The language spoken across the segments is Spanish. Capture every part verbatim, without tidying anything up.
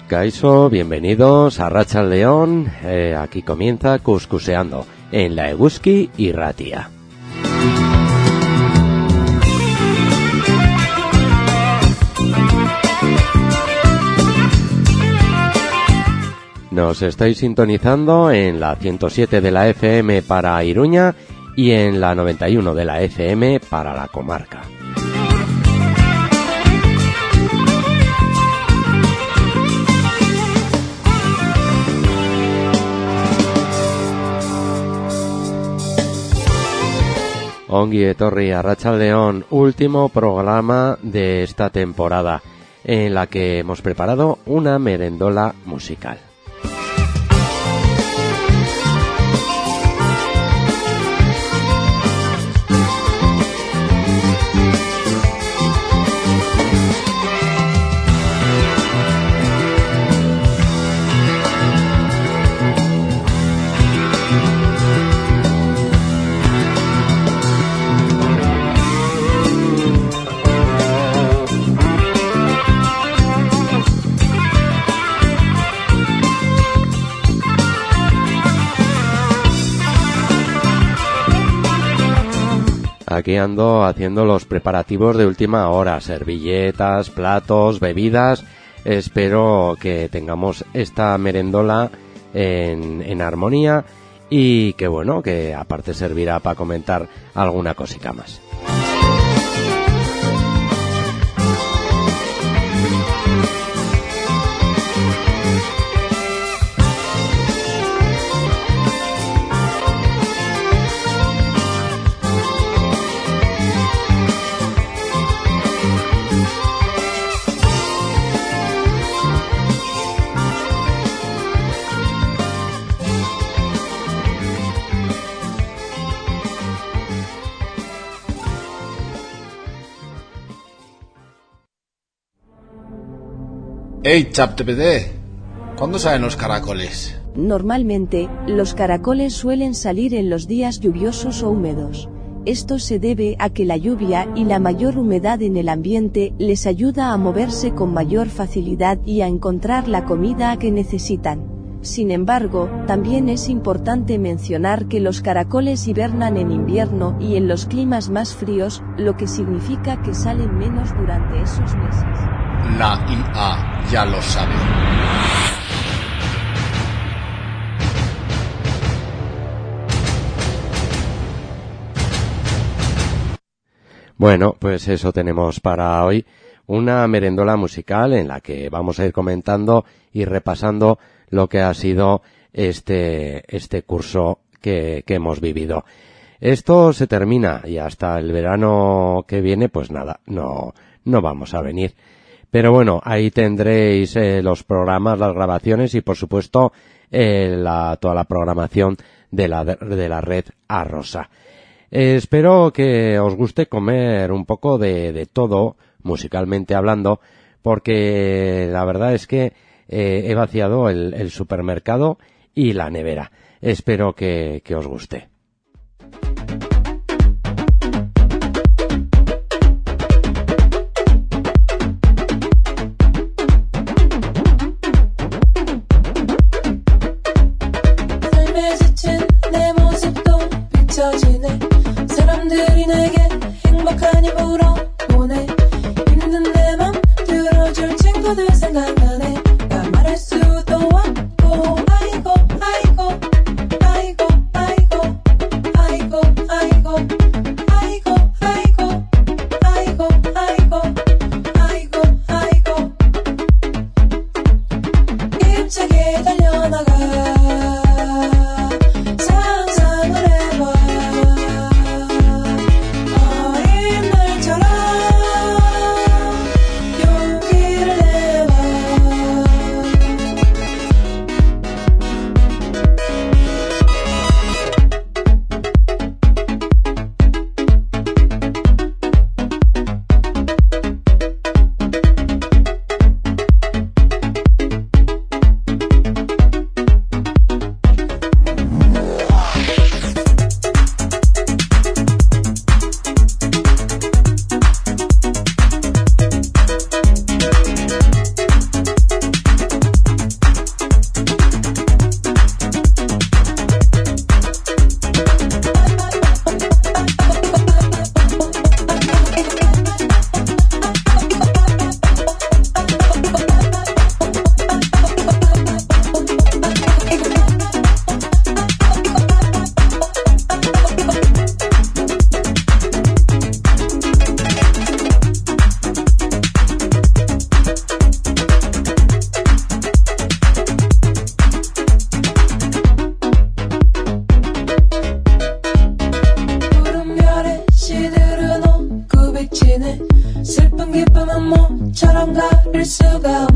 Kaixo, bienvenidos a Arratsaldeon. Eh, aquí comienza Cuscuseando en la Eguzki Irratia. Nos estáis sintonizando en la ciento siete de la F M para Iruña y en la noventa y uno de la F M para la comarca. Ongi etorri Arratsaldeon, último programa de esta temporada, en la que hemos preparado una merendola musical. Aquí ando haciendo los preparativos de última hora, servilletas, platos, bebidas. Espero que tengamos esta merendola en, en armonía y que bueno, que aparte servirá para comentar alguna cosica más. ¡Ey, Chaptepede! ¿Cuándo salen los caracoles? Normalmente, los caracoles suelen salir en los días lluviosos o húmedos. Esto se debe a que la lluvia y la mayor humedad en el ambiente les ayuda a moverse con mayor facilidad y a encontrar la comida que necesitan. Sin embargo, también es importante mencionar que los caracoles hibernan en invierno y en los climas más fríos, lo que significa que salen menos durante esos meses. La I A ya lo sabe. Bueno, pues eso tenemos para hoy, una merendola musical en la que vamos a ir comentando y repasando lo que ha sido este este curso que, que hemos vivido. Esto se termina y hasta el verano que viene, pues nada, no no vamos a venir. Pero bueno, ahí tendréis eh, los programas, las grabaciones y por supuesto eh, la, toda la programación de la, de la red Arrosa. Eh, espero que os guste comer un poco de, de todo, musicalmente hablando, porque la verdad es que eh, he vaciado el, el supermercado y la nevera. Espero que, que os guste. 사람들이 내게 행복하니 물어보네. 힘든 내 맘 들어줄 친구들 생각나네. 나 말할 수도 없고 아이고 아이고 아이고 아이고 아이고 아이고 아이고 아이고 아이고 아이고 아이고 아이고 힘차게 달려나가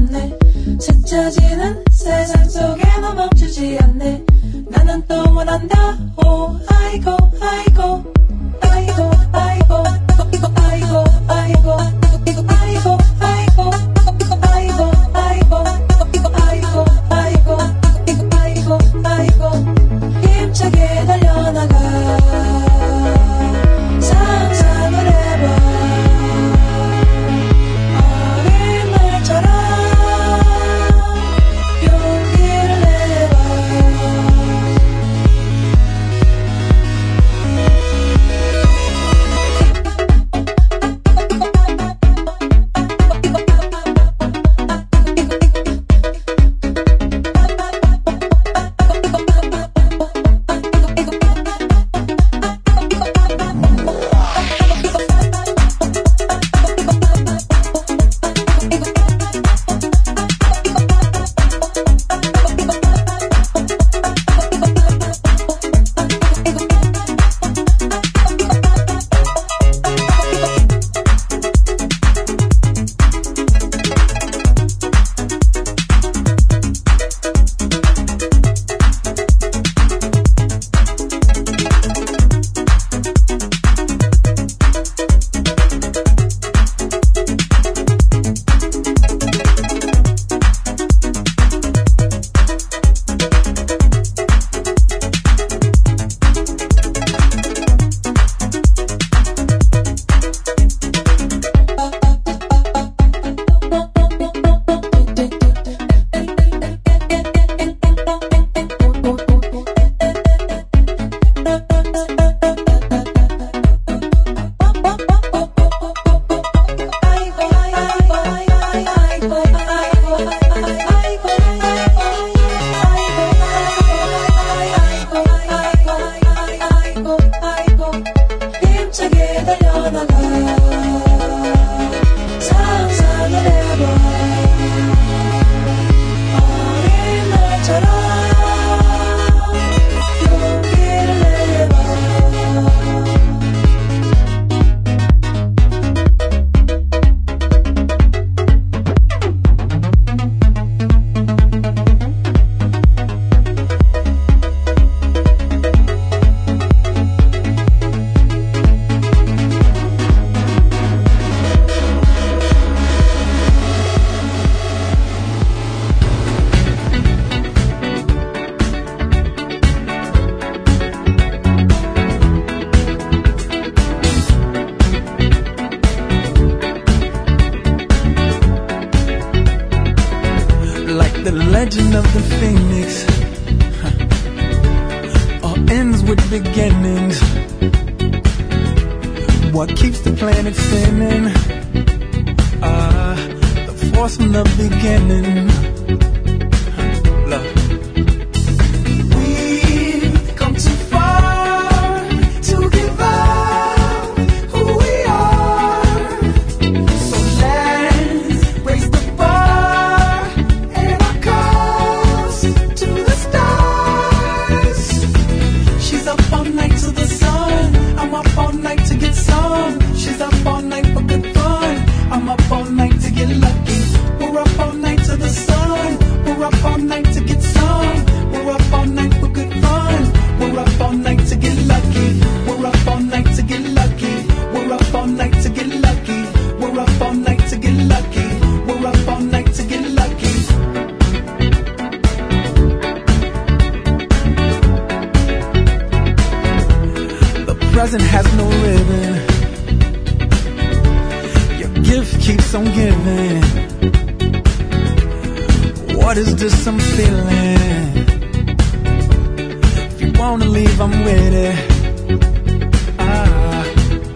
없네 스쳐지는 세상 속에 너 멈추지 않네 나는 또 원한다 오 아이고 아이고 아이고 아이고 아이고 아이고 아이고 아이고 아이고 아이고 아이고 아이고 아이고 아이고 아이고 힘차게 달려나가 상상을 해봐 어린 날처럼 용기를 내봐 legend of the phoenix, huh, all ends with beginnings. What keeps the planet spinning? Ah, uh, the force from the beginning. Huh, love. We've come too far to give up who we are. So let's raise the bar and our cups to the stars. She's up all night to the sun. I'm up all night to get some. She's up all night for good fun. I'm up all night to get lucky. We're up all night to the sun. We're up all night to get some. We're up all night for good fun. We're up all night to get lucky. We're up all night to get lucky. We're up all night to get lucky. We're up all night to get lucky. We're up all night to get lucky. The present has no ribbon. Your gift keeps on giving. What is this I'm feeling? If you wanna leave, I'm with it. Ah.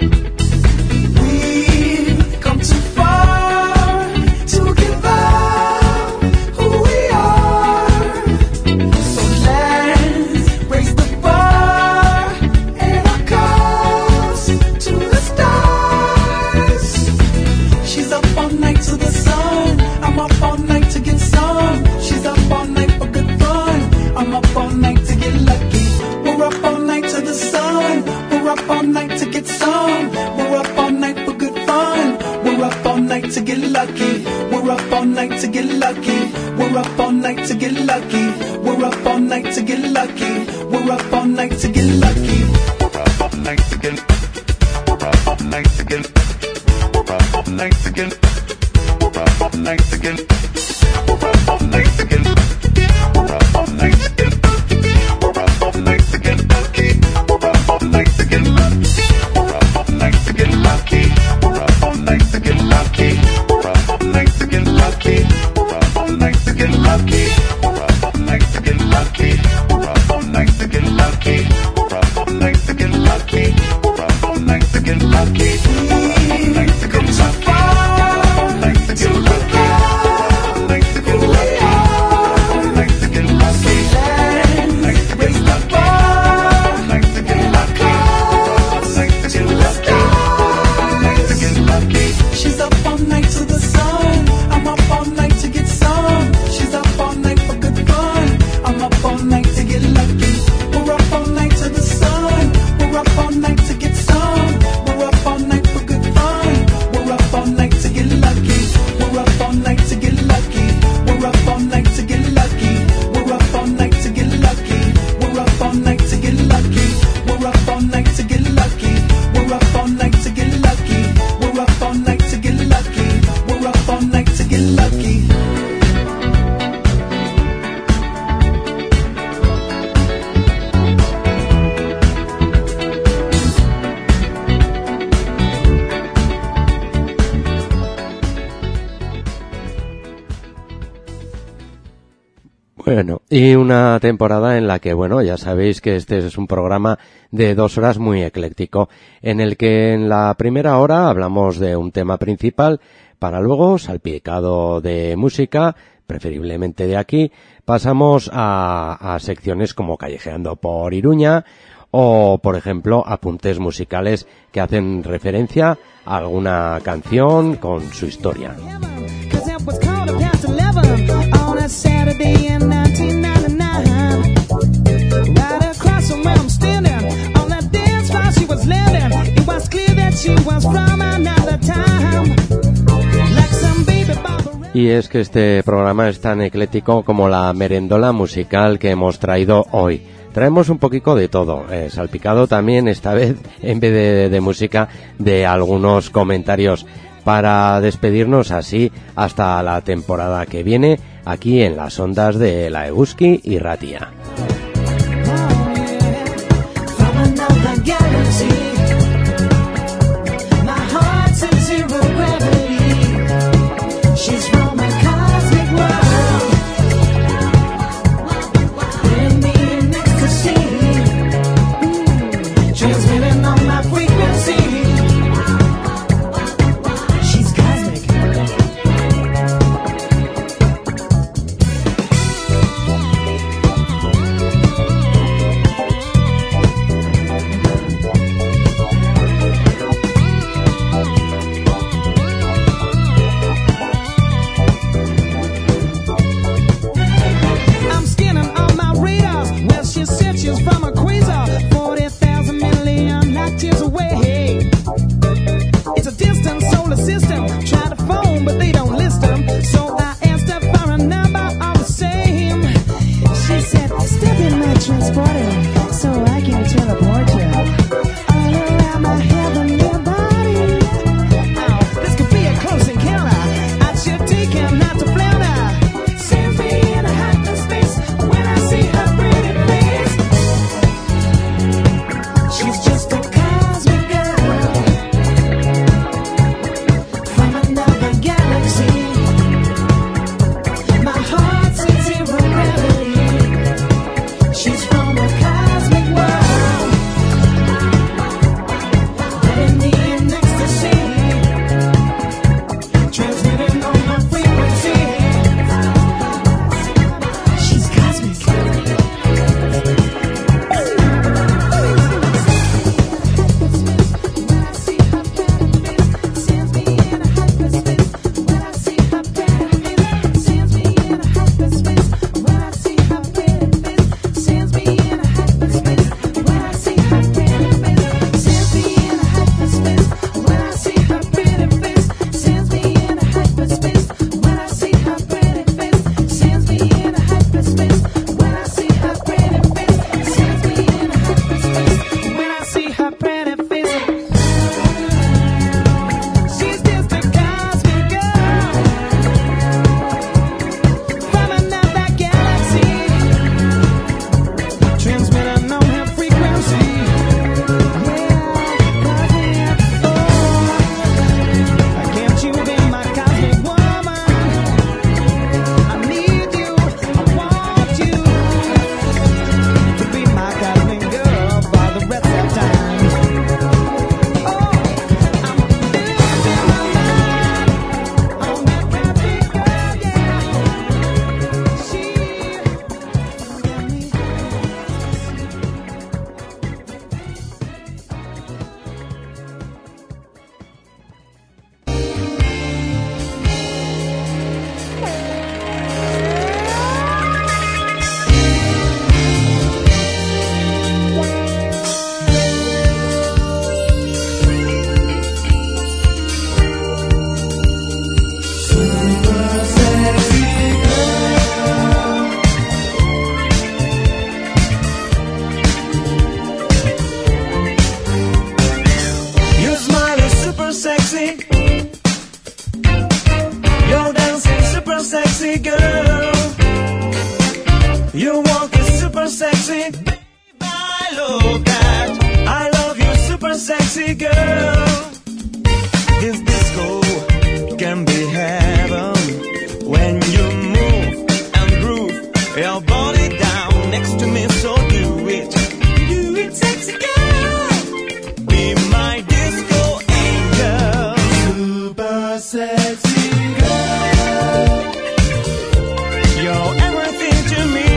We've come too far to give up who we are. So let's raise the bar and our cups to the stars. She's up all night to the sun. I'm up all night to get some. She's up all night for good fun. I'm up all night to get lucky. We're up all night to the sun. We're up all night to get some. We're up all night for good fun. We're up all night to get lucky. We're up all night night to get lucky. We're up all night to get lucky. We're up all night to get lucky. We're up all night to get lucky. We're up all night to get. We're up all night to get. We're up all night to get. We're up all night to get. We're up all night to get. We're up all night to get. We're up all night to get lucky. We're up all night to get lucky. We're up all night to get lucky. We're up all night to get lucky. We're up all night to get lucky. We're up all night to get lucky. We're up all night to get lucky. We're up all night to get lucky. We're up all night to get lucky. We're up all night to get lucky. We come so far to get lucky. Like to get lucky. Like to get lucky. Like to raise the bar. Like to get lucky. Like to get lucky. Like to get lucky. She's up all night to the sun. I'm up all night to get some. She's up all night for good fun. I'm up all night to get lucky. We're up all night to the sun. We're up all night to get some. We're up all night for good fun. We're up all night to get lucky. We're up all night to get lucky. We're up all night to get lucky. We're up all night to get lucky. We're up all night to get lucky. We're up all night to get lucky. We're up all night to get lucky. We're up all night to get lucky. We're up all night to get lucky. Bueno, y una temporada en la que, bueno, ya sabéis que este es un programa de dos horas muy ecléctico, en el que en la primera hora hablamos de un tema principal, para luego, salpicado de música, preferiblemente de aquí, pasamos a, a secciones como Callejeando por Iruña, o, por ejemplo, apuntes musicales que hacen referencia a alguna canción con su historia. Cause it was quarter past eleven on a Saturday in nineteen ninety-nine. Right across from where I'm standing on that dance floor she was landing. It was clear that she was from another time. Like some baby Barbara. Y es que este programa es tan ecléctico como la merendola musical que hemos traído hoy. Traemos un poquito de todo, eh, salpicado también esta vez, en vez de, de música, de algunos comentarios, para despedirnos así hasta la temporada que viene, aquí en las ondas de la Eguski y Ratia. From another galaxy. My heart's in zero gravity. She's from a cosmic world. Putting me in ecstasy. Mm. Transmitting on my frequency. She's cosmic. Your walk is super sexy. I love that. I love you, super sexy girl. This disco can be heaven when you move and groove your body down next to me. So do it, do it, sexy girl. Be my disco angel, super sexy girl. You're everything to me.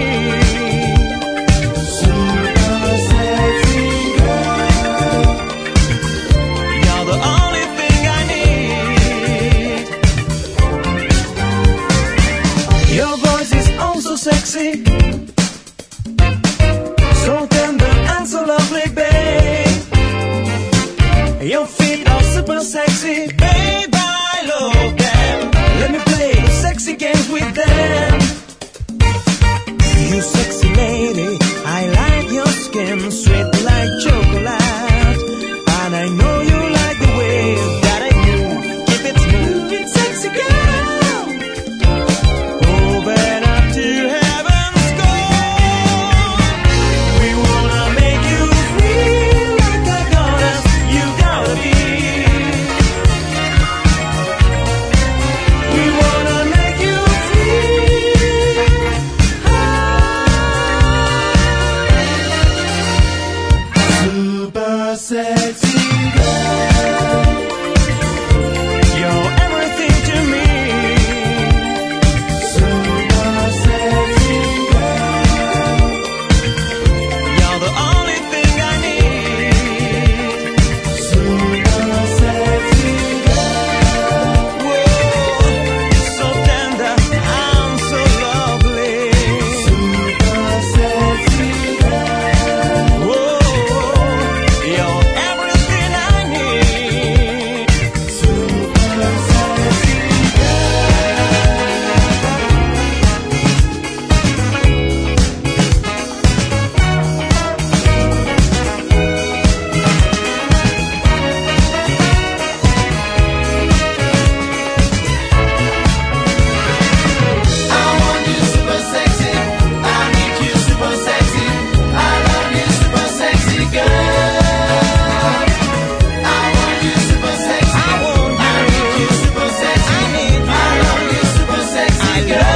Super sexy girl. You're the only thing I need. Your voice is also sexy, so tender and so lovely, babe. Your feet are super sexy, babe. I love them. Let me play sexy games with them. You sexy lady, I like your skin, sweet like chocolate. And I know you like the way that I move. Keep it smooth, it's sexy girl. Open up to heaven's door. We wanna make you feel like a goddess. You gotta be. We wanna make you feel super sexy girl. You're everything to me. Super sexy girl. You're the only thing I need. Super sexy girl. Whoa, so tender and so lovely. Super sexy girl. Whoa, you're everything I need. Super sexy I want you super sexy. I need you super sexy. I love you super sexy girl. I want you super sexy. I want I need you super sexy. I need you. I love you super sexy I girl.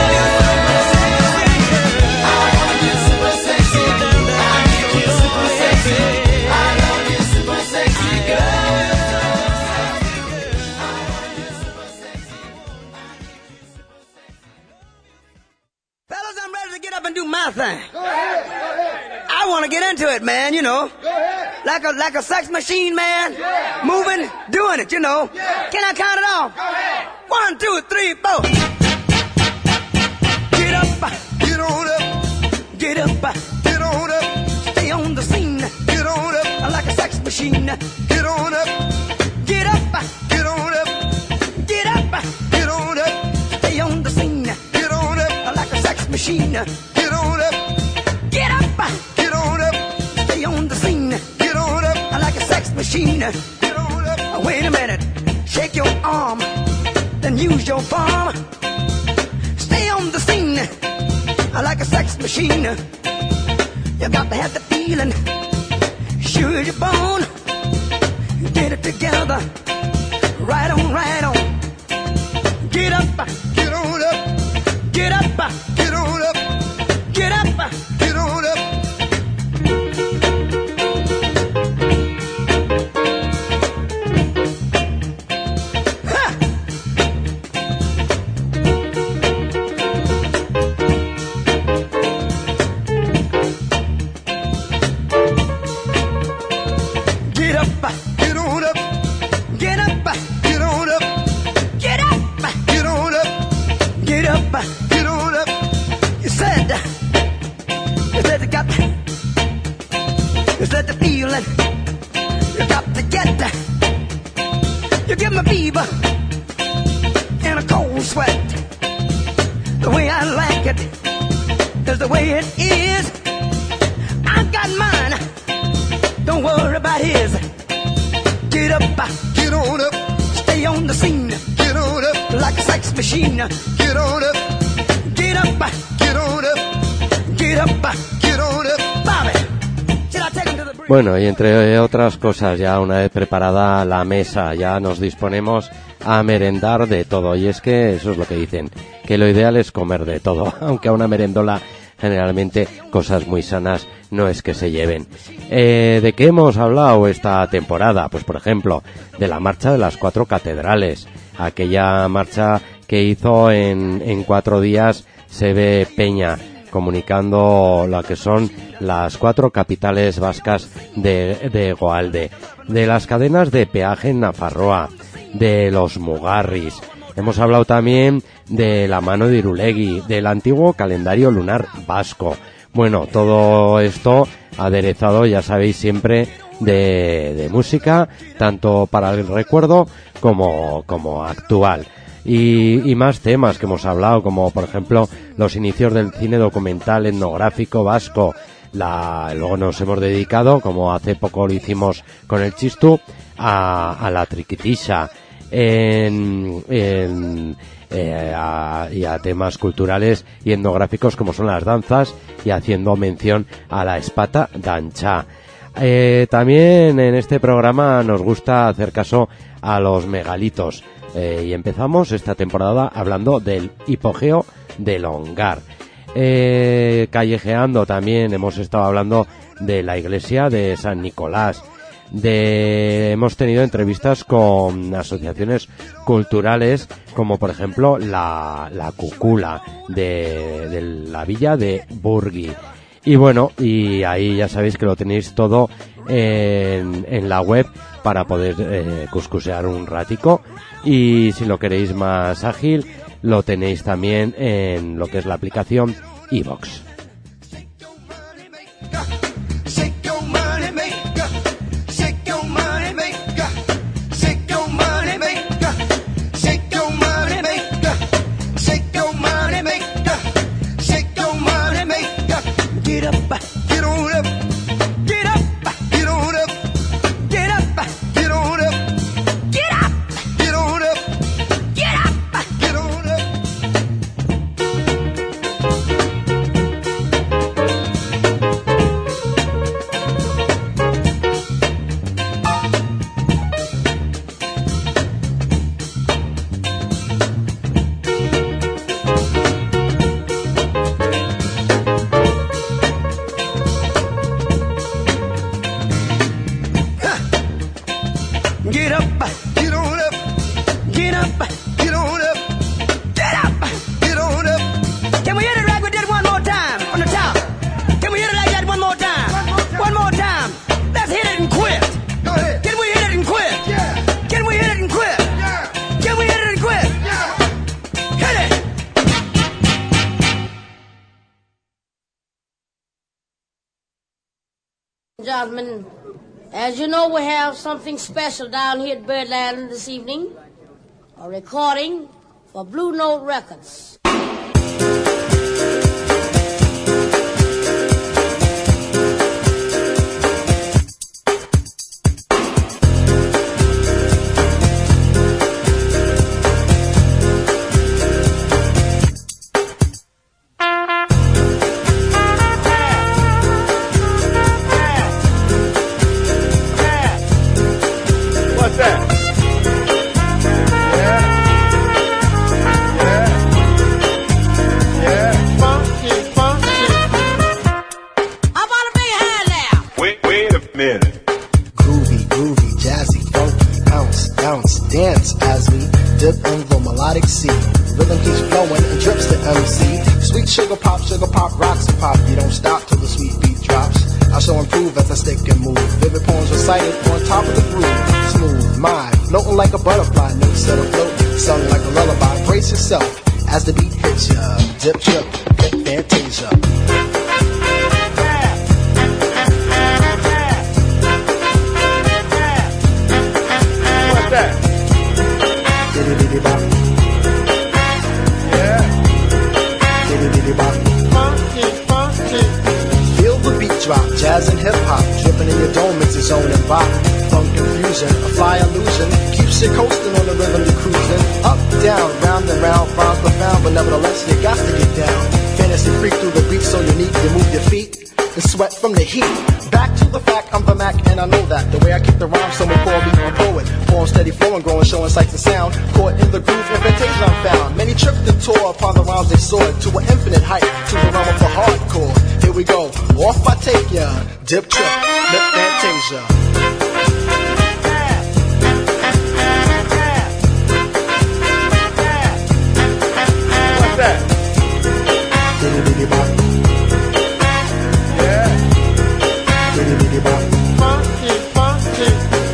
love you, super sexy girl. I want you super sexy. I need you super sexy. I love you super sexy girl. Fellas, I'm ready to get up and do my thing. I want to get into it, man, you know. Like a like a sex machine, man. Moving, doing it, you know. Can I count it off? One, two, three, four. Get up, Get on up, get up, get on up, stay on the scene. get on up, Like a sex machine. get on up, Get up, get on up, get up, get on up, stay on the scene. get on up, Like a sex machine. get on up, Get up, get on up, stay on the scene. get on up, Like a sex machine. get on up. Wait a minute, shake your arm, then use your palm. Stay on the scene, like a sex machine. You got to have the feeling, sure as you're born. Get it together, right on, right on. Get up, Get on up, get up, get on up, get up. get on up. Ha! Get up, Get on up, get up, get on up, get up, get on up, get up. get on up. You said, you said you got, you said the feeling, you got to get, you give me fever and a cold sweat. The way I like it is the way it is. I got mine, don't worry about his. Get up, Get on up, stay on the scene get on up, like a sex machine. get on up, Get up, get on up, get Get up, get on up, Bobby. Should I take him to the bridge? Bueno, y entre otras cosas, ya una vez preparada la mesa, ya nos disponemos a merendar de todo. Y es que eso es lo que dicen, que lo ideal es comer de todo, aunque a una merendola generalmente cosas muy sanas no es que se lleven. Eh, ¿De qué hemos hablado esta temporada? Pues por ejemplo, de la marcha de las cuatro catedrales, aquella marcha que hizo en, en cuatro días Sebe Peña, comunicando lo que son las cuatro capitales vascas de, de Goalde, de las cadenas de peaje en Nafarroa, de los Mugarris. Hemos hablado también de la mano de Irulegui, del antiguo calendario lunar vasco. Bueno, todo esto aderezado, ya sabéis, siempre de, de música, tanto para el recuerdo como, como actual. Y, y más temas que hemos hablado, como por ejemplo los inicios del cine documental etnográfico vasco. La, luego nos hemos dedicado, como hace poco lo hicimos con el Chistu, a, a la triquitisha. En, en, eh, a, y a temas culturales y etnográficos como son las danzas, y haciendo mención a la espata dancha. Eh, también en este programa nos gusta hacer caso a los megalitos, eh, y empezamos esta temporada hablando del hipogeo del Ongar. Eh, callejeando también hemos estado hablando de la iglesia de San Nicolás. De, hemos tenido entrevistas con asociaciones culturales, como por ejemplo la, la Cucula de, de la villa de Burgui. Y bueno, y ahí ya sabéis que lo tenéis todo en, en la web para poder eh, cuscusear un ratico. Y si lo queréis más ágil, lo tenéis también en lo que es la aplicación iVox. Get up, get on up, get up, get on up, get up, get on up, get up, get on up, get up, get on up. Get up, get on up, get up, get on up, get up, get on up. Can we hit it like we did one more time on the top? Can we hit it like that one more time? One more time. Let's hit it and quit. Go ahead. Can we hit it and quit? Yeah. Can we hit it and quit? Yeah. Can we hit it and quit? Yeah. Hit it. Gentlemen, as you know, we have something special down here at Birdland this evening. A recording for Blue Note Records. What's that? Yeah. Yeah. Yeah. Funky, funky. How about a big hand now? Wait, wait a minute. Groovy, groovy, jazzy, funky, bounce, bounce, dance as we dip in the melodic sea. Rhythm keeps flowing and drips to M C. Sweet sugar pop, sugar pop, rocks and pop. You don't stop till the sweet beat drops. I shall improve as I stick and move. Vivid poems recited on top of the groove. Smooth, mind, floating like a butterfly. Notes set afloat, sung like a lullaby. Brace yourself as the beat hits ya. Dip, trip, hit fantasia. What's that? Diddy-diddy-bop, Yeah. diddy-diddy-bop. Funky, funky. Feel the beat drop, jazz and hip hop, dripping in your dome, it's its own and bop. Funk confusion, a fly illusion, keeps you coasting on the rhythm you're cruising. Up, down, round and round, rhymes profound, but nevertheless you got to get down. Fantasy freak through the beat so unique, you move and sweat from the heat. Back to the fact, I'm the Mac, and I know that. The way I keep the rhyme, someone call me a poet. Form steady flowing, growing, showing sights and sound. Caught in the groove, invitation I'm found. Many tripped and tore upon the rhymes they soared to an infinite height, to the realm of the hardcore. Here we go, off I take ya. Dip trip, lip fantasia. What's that? Bitty bitty bop. Yeah. Bitty bitty bop. Funky, funky.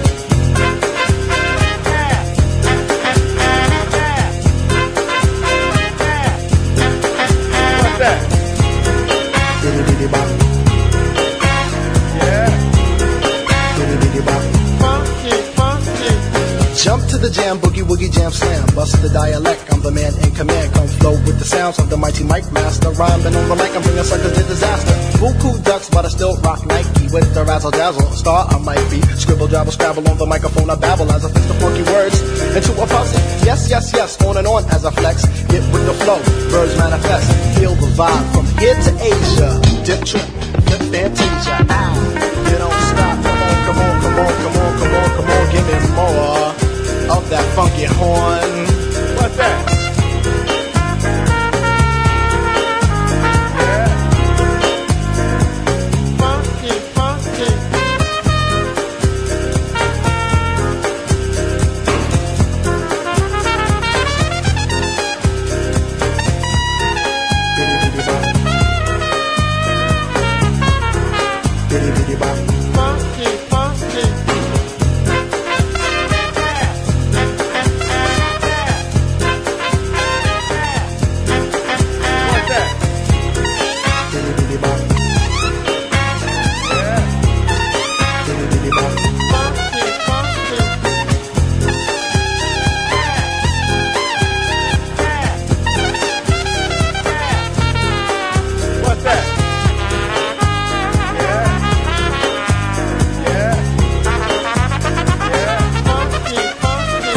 What's that? Bitty bitty bop. Yeah. Bitty bitty bop. Funky, funky. Jump to the jam, boogie woogie jam slam. Bust the dialect, I'm the man in command. Come flow with the sounds of the mighty mic master. Rhyming on the mic, I'm bringing suckers to disaster. Buku ducks, but I still rock Nike. With the razzle dazzle, star I might be. Scribble, jabble, scrabble on the microphone, I babble as I fix the funky words into a puzzle. Yes, yes, yes, on and on as I flex. Get with the flow, birds manifest. Feel the vibe from here to Asia. Dip trip, dip fantasia. Ow, you don't stop. Come on, come on, come on, come on, come on, come on. Give me more of that funky horn. What's that? Yeah. Funky, funky. Bitty bitty bop. Bitty bitty bop. Funky, funky. What's that? Bitty bitty bop. Yeah. Bitty bitty bop. Funky, funky. What's that? Yeah. Yeah. Yeah. Funky, funky.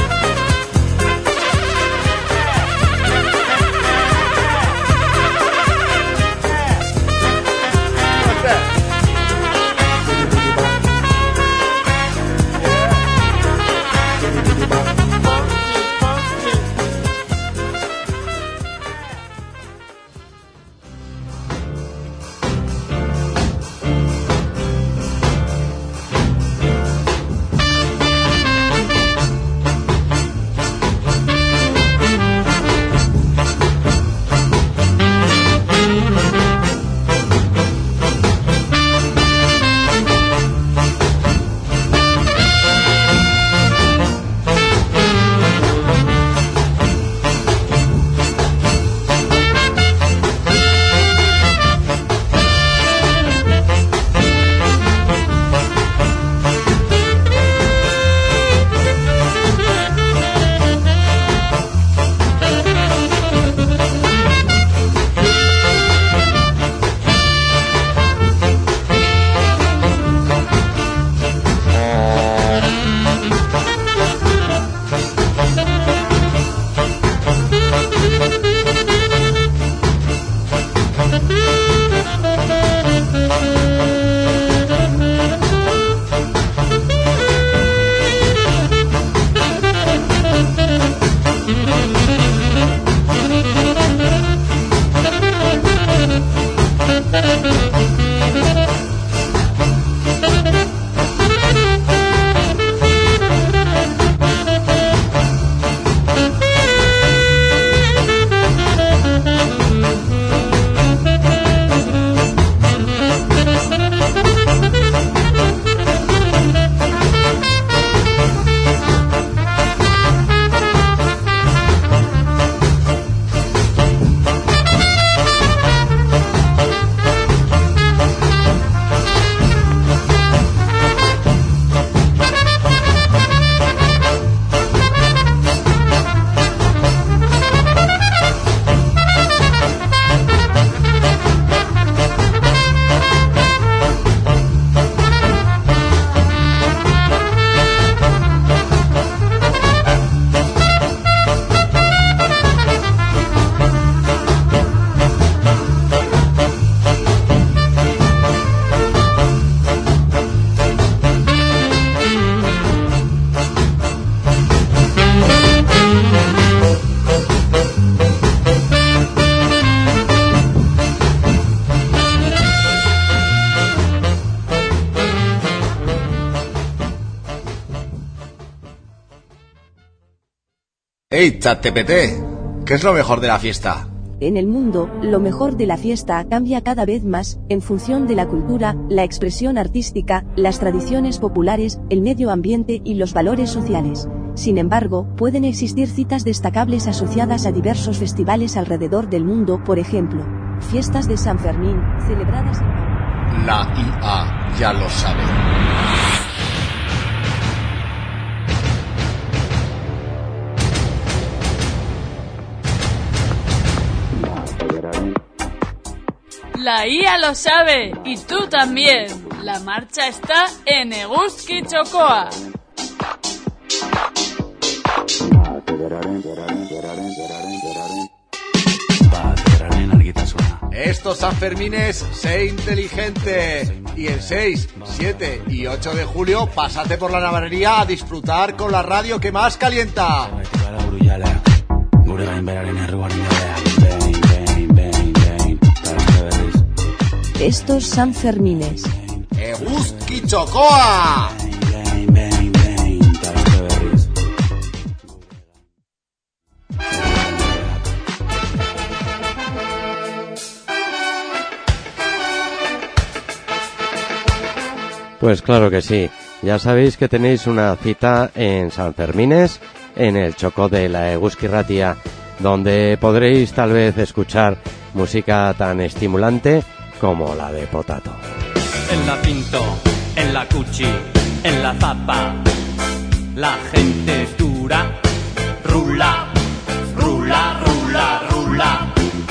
What's that? Bitty bitty bop. Yeah. Bitty bitty bop. Funky, funky. Hey, ChatGPT, ¿qué es lo mejor de la fiesta? En el mundo, lo mejor de la fiesta cambia cada vez más, en función de la cultura, la expresión artística, las tradiciones populares, el medio ambiente y los valores sociales. Sin embargo, pueden existir citas destacables asociadas a diversos festivales alrededor del mundo, por ejemplo, fiestas de San Fermín, celebradas en... La I A ya lo sabe. La I A lo sabe, y tú también. La marcha está en Eguzki Txokoa. Estos Sanfermines, sé inteligente. Y el seis, siete y ocho de julio, pásate por la navarrería a disfrutar con la radio que más calienta. Estos Sanfermines. Eguzki Txokoa. Pues claro que sí. Ya sabéis que tenéis una cita en Sanfermines, en el Txoko de la Eguzki Ratia, donde podréis tal vez escuchar música tan estimulante como la de Potato. En la Pinto, en la Cuchi, en la Zapa, la gente dura, rula, rula, rula, rula.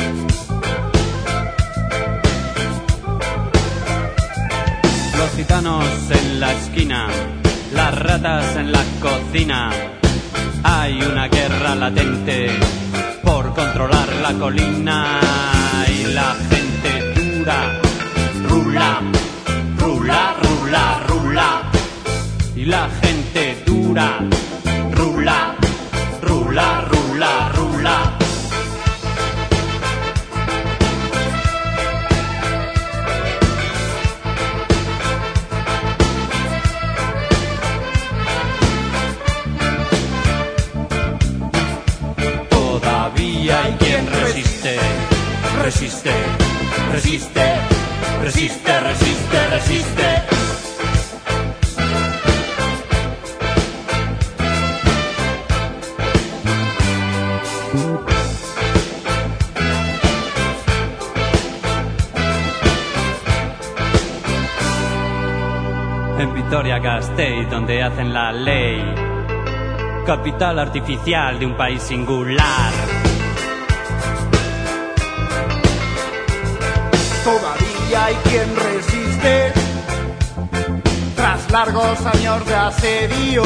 Los gitanos en la esquina, las ratas en la cocina. Hay una guerra latente por controlar la colina y la gente dura, rula, rula, rula, rula. Y la gente dura, rula, rula, rula, rula. Todavía hay quien resiste, resiste, resiste, resiste, resiste, resiste. En Vitoria-Gasteiz, donde hacen la ley, capital artificial de un país singular. Todavía hay quien resiste tras largos años de asedio.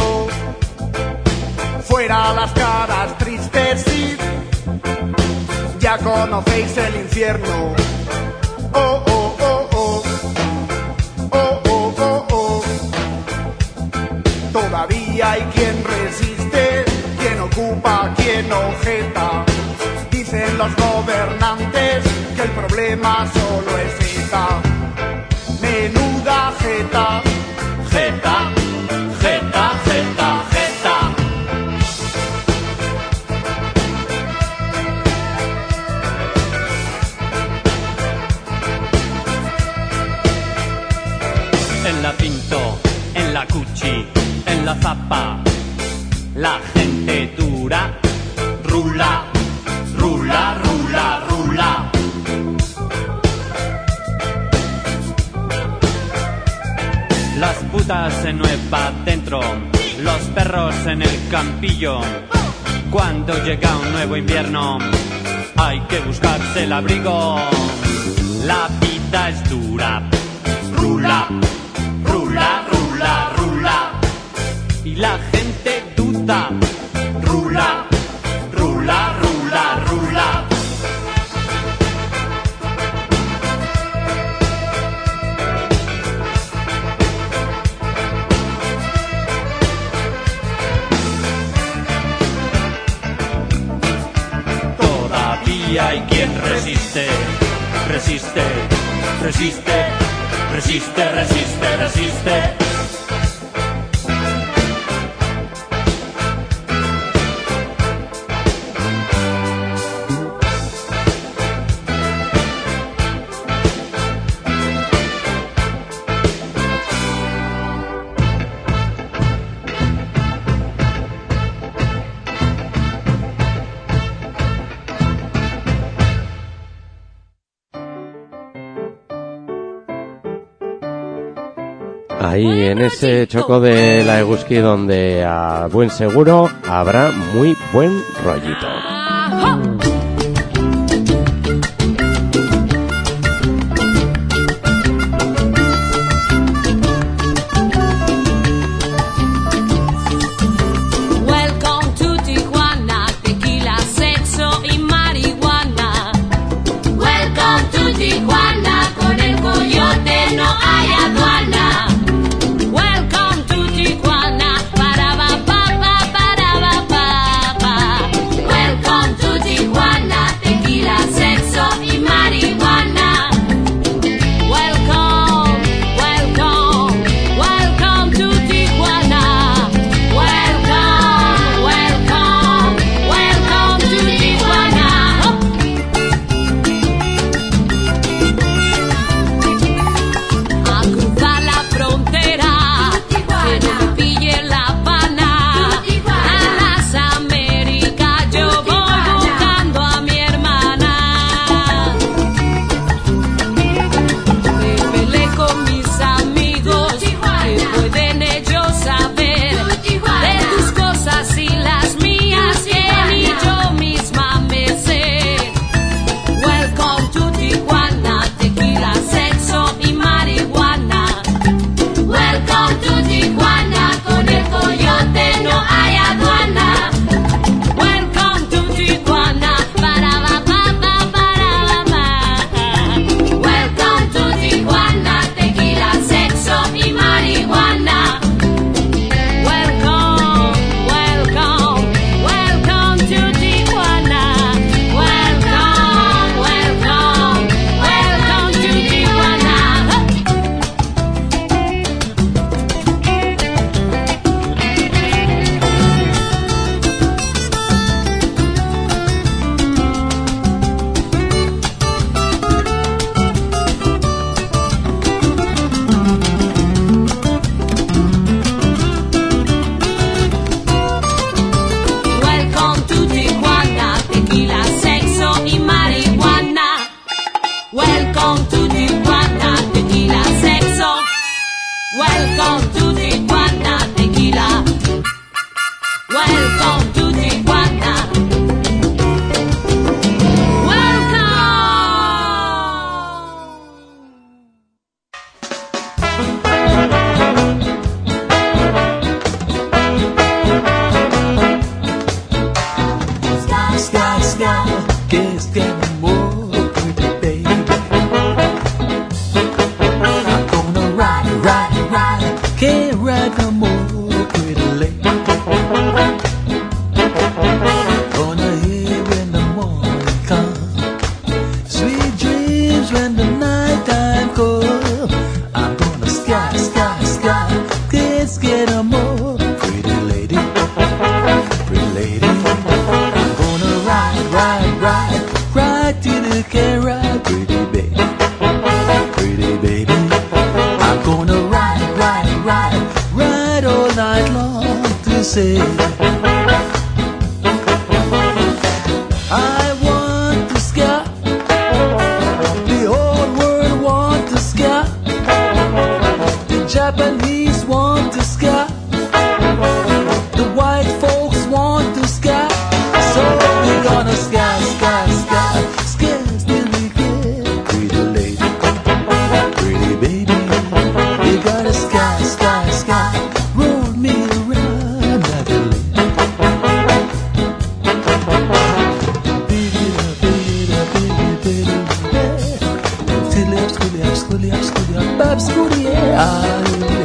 Fuera las caras tristes, sí, ya conocéis el infierno. Oh, oh, oh, oh. Oh, oh, oh, oh. Todavía hay quien resiste, quien ocupa, quien objeta. Dicen los gobernantes que el problema solo es esa. Menuda jeta, jeta, jeta, jeta, jeta. En la Pinto, en la Cuchi, en la Zapa, la gente dura, rula, rula, rula, rula. Las putas en Nueva Dentro, los perros en el campillo. Cuando llega un nuevo invierno, hay que buscarse el abrigo. La vida es dura, rula, rula, rula, rula. Y la gente duda, rula, rula, rula, rula. Todavía hay quien resiste, resiste, resiste, resiste, resiste, resiste. Ahí en ese choco de la Eguski donde a buen seguro habrá muy buen rollito. Welcome to Tijuana, tequila, sexo y marihuana. Welcome to Tijuana, con el coyote no hay aduana. Welcome to Tijuana, para ba pa pa para ba pa pa. Welcome to Tijuana, tequila, sexo y marihuana. Welcome, welcome, welcome to Tijuana. Welcome, welcome, welcome to Tijuana. A cruzar la frontera, que no me pille la Habana. A las Américas yo voy buscando a mi hermana. Me peleé con mis amigos, que pueden ellos saber de tus cosas y las mías, que ni yo misma me sé. Welcome to Tijuana, tequila, sexo y marihuana. Welcome to Tijuana, con el coyote no hay aduana. Welcome to Tijuana, para ba pa pa para ba ma. Welcome to Tijuana, tequila, sexo y marihuana. Welcome, welcome, welcome to Tijuana. Welcome, welcome, welcome to Tijuana. Welcome to Tijuana, tequila, sexo y marihuana. Welcome to Tijuana, tequila, sexo. Welcome to Tijuana, tequila. Welcome to Tijuana. Sky, sky, sky, que es que more pretty baby. I'm gonna ride, ride, ride, can't ride no more pretty lady. Gonna hear when the morning comes, sweet dreams when the night time comes. I'm gonna sky, sky, sky, can't get no more pretty lady, pretty lady. I'm gonna ride, ride, ride, ride till the can ride, pretty baby, pretty baby. I'm gonna ride, ride, ride, ride all night long to say I want to sky. The whole world want to sky. The Japanese want to sky. The white folks want to sky. So we're gonna sky, sky, sky, sky till we get pretty lady, pretty baby. We gotta sky, sky, sky, roll me around like a lady. Beat it up, beat it up, beat it up, beat it up. Till up, school up, school up, school up, bab school, yeah.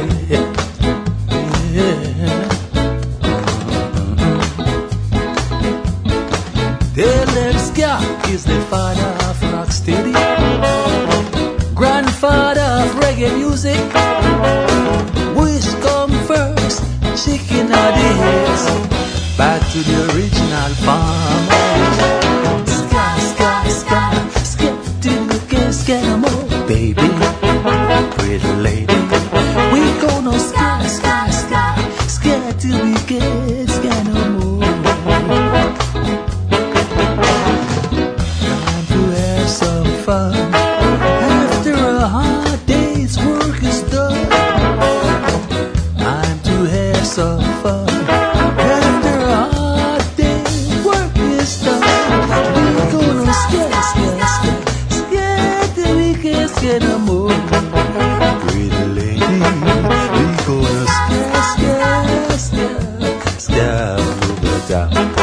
Is the father of rocksteady, grandfather of reggae music. Which come first, chicken or the eggs? Back to the original farm. Sky, sky, sky, skip till you can't sky no more, baby, pretty lady. We gonna sky, sky, sky, sky till we can't sky no more. Some fun after a hard day's work is done. get a move. Pretty lady, we gonna scare, scare, scare, scare over town.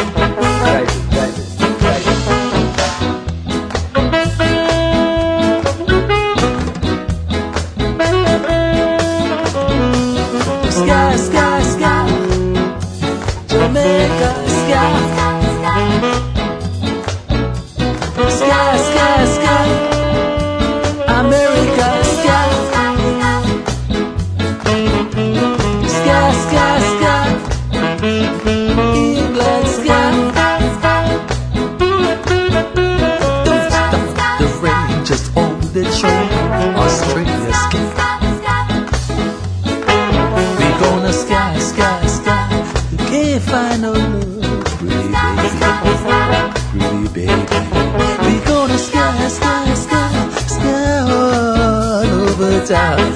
Sky, sky, sky, Jamaica, sky, sky, sky, sky, America, sky, sky, sky, sky, England, sky. Don't stop the rain, just hold the train, Australia, sky. Gonna sky, sky, sky. You can't find no love, pretty baby, pretty baby. We gonna sky, sky, sky, sky all over town.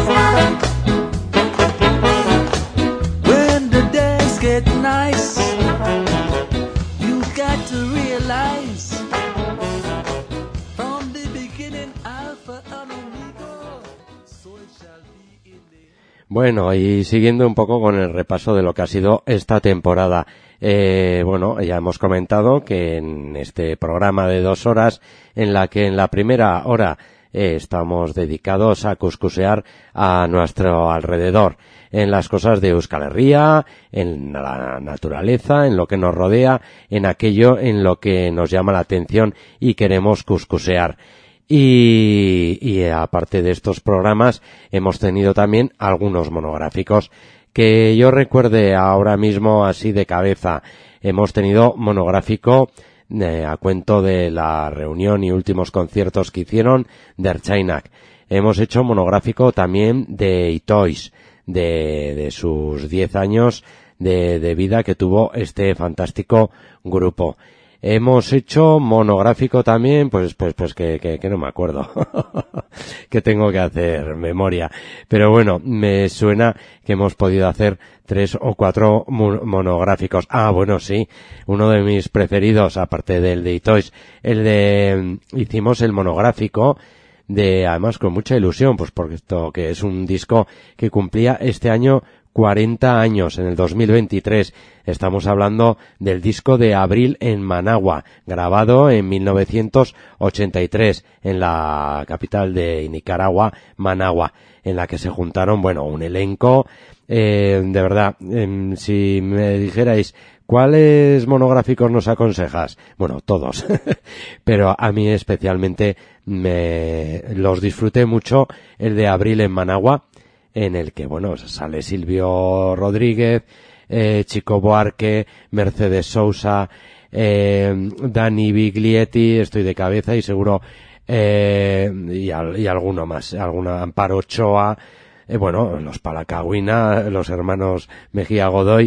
When the days get nice, you got to realize from the beginning, Alpha and Omega, so it shall be in the Bueno, y siguiendo un poco con el repaso de lo que ha sido esta temporada. Eh, bueno, ya hemos comentado que en este programa de dos horas, en la que en la primera hora eh, estamos dedicados a cuscusear a nuestro alrededor, en las cosas de Euskal Herria, en la naturaleza, en lo que nos rodea, en aquello en lo que nos llama la atención y queremos cuscusear. Y, y aparte de estos programas hemos tenido también algunos monográficos que yo recuerde ahora mismo así de cabeza. Hemos tenido monográfico eh, a cuento de la reunión y últimos conciertos que hicieron de Ertzainak. Hemos hecho monográfico también de Itois, de, de sus diez años de, de vida que tuvo este fantástico grupo. Hemos hecho monográfico también, pues, pues, pues que, que, que no me acuerdo, que tengo que hacer memoria. Pero bueno, me suena que hemos podido hacer tres o cuatro monográficos. Ah, bueno, sí, uno de mis preferidos, aparte del de Itois, el de, hicimos el monográfico de, además con mucha ilusión, pues porque esto que es un disco que cumplía este año cuarenta años, en el dos mil veintitrés. Estamos hablando del disco de Abril en Managua, grabado en mil novecientos ochenta y tres en la capital de Nicaragua, Managua, en la que se juntaron, bueno, un elenco, eh, de verdad, eh, si me dijerais ¿cuáles monográficos nos aconsejas? Bueno, todos, pero a mí especialmente me los disfruté mucho, el de Abril en Managua, en el que, bueno, sale Silvio Rodríguez, eh, Chico Buarque, Mercedes Sousa, eh, Dani Biglietti, estoy de cabeza y seguro, eh, y, al, y alguno más, alguna Amparo Ochoa, eh, bueno, los Palacagüina, los hermanos Mejía Godoy,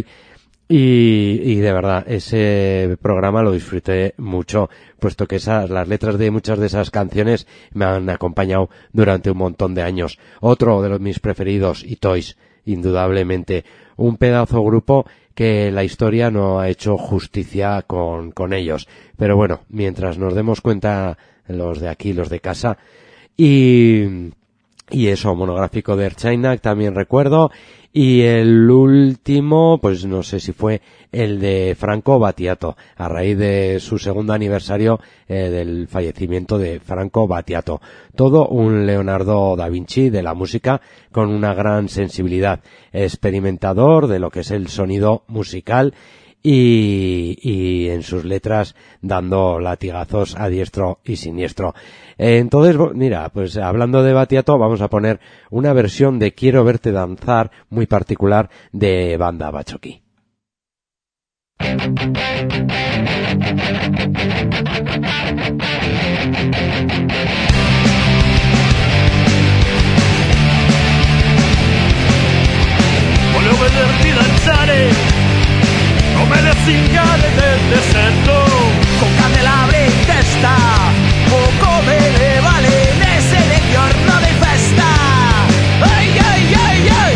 y, y de verdad, ese programa lo disfruté mucho, puesto que esas, las letras de muchas de esas canciones me han acompañado durante un montón de años. Otro de los mis preferidos, Itois, indudablemente. Un pedazo grupo que la historia no ha hecho justicia con, con ellos. Pero bueno, mientras nos demos cuenta los de aquí, los de casa, y, y eso, monográfico de Ertzainak también recuerdo. Y el último, pues no sé si fue el de Franco Battiato, a raíz de su segundo aniversario eh, del fallecimiento de Franco Battiato. Todo un Leonardo da Vinci de la música, con una gran sensibilidad, experimentador de lo que es el sonido musical y, y en sus letras dando latigazos a diestro y siniestro. Entonces, mira, pues hablando de Battiato, vamos a poner una versión de Quiero verte danzar muy particular de Banda Batzoki. Voglio vederti danzare come le zingare del deserto, con candelabri in testa o come le balenese del giorno di festa. Ay, ay, ay, ay.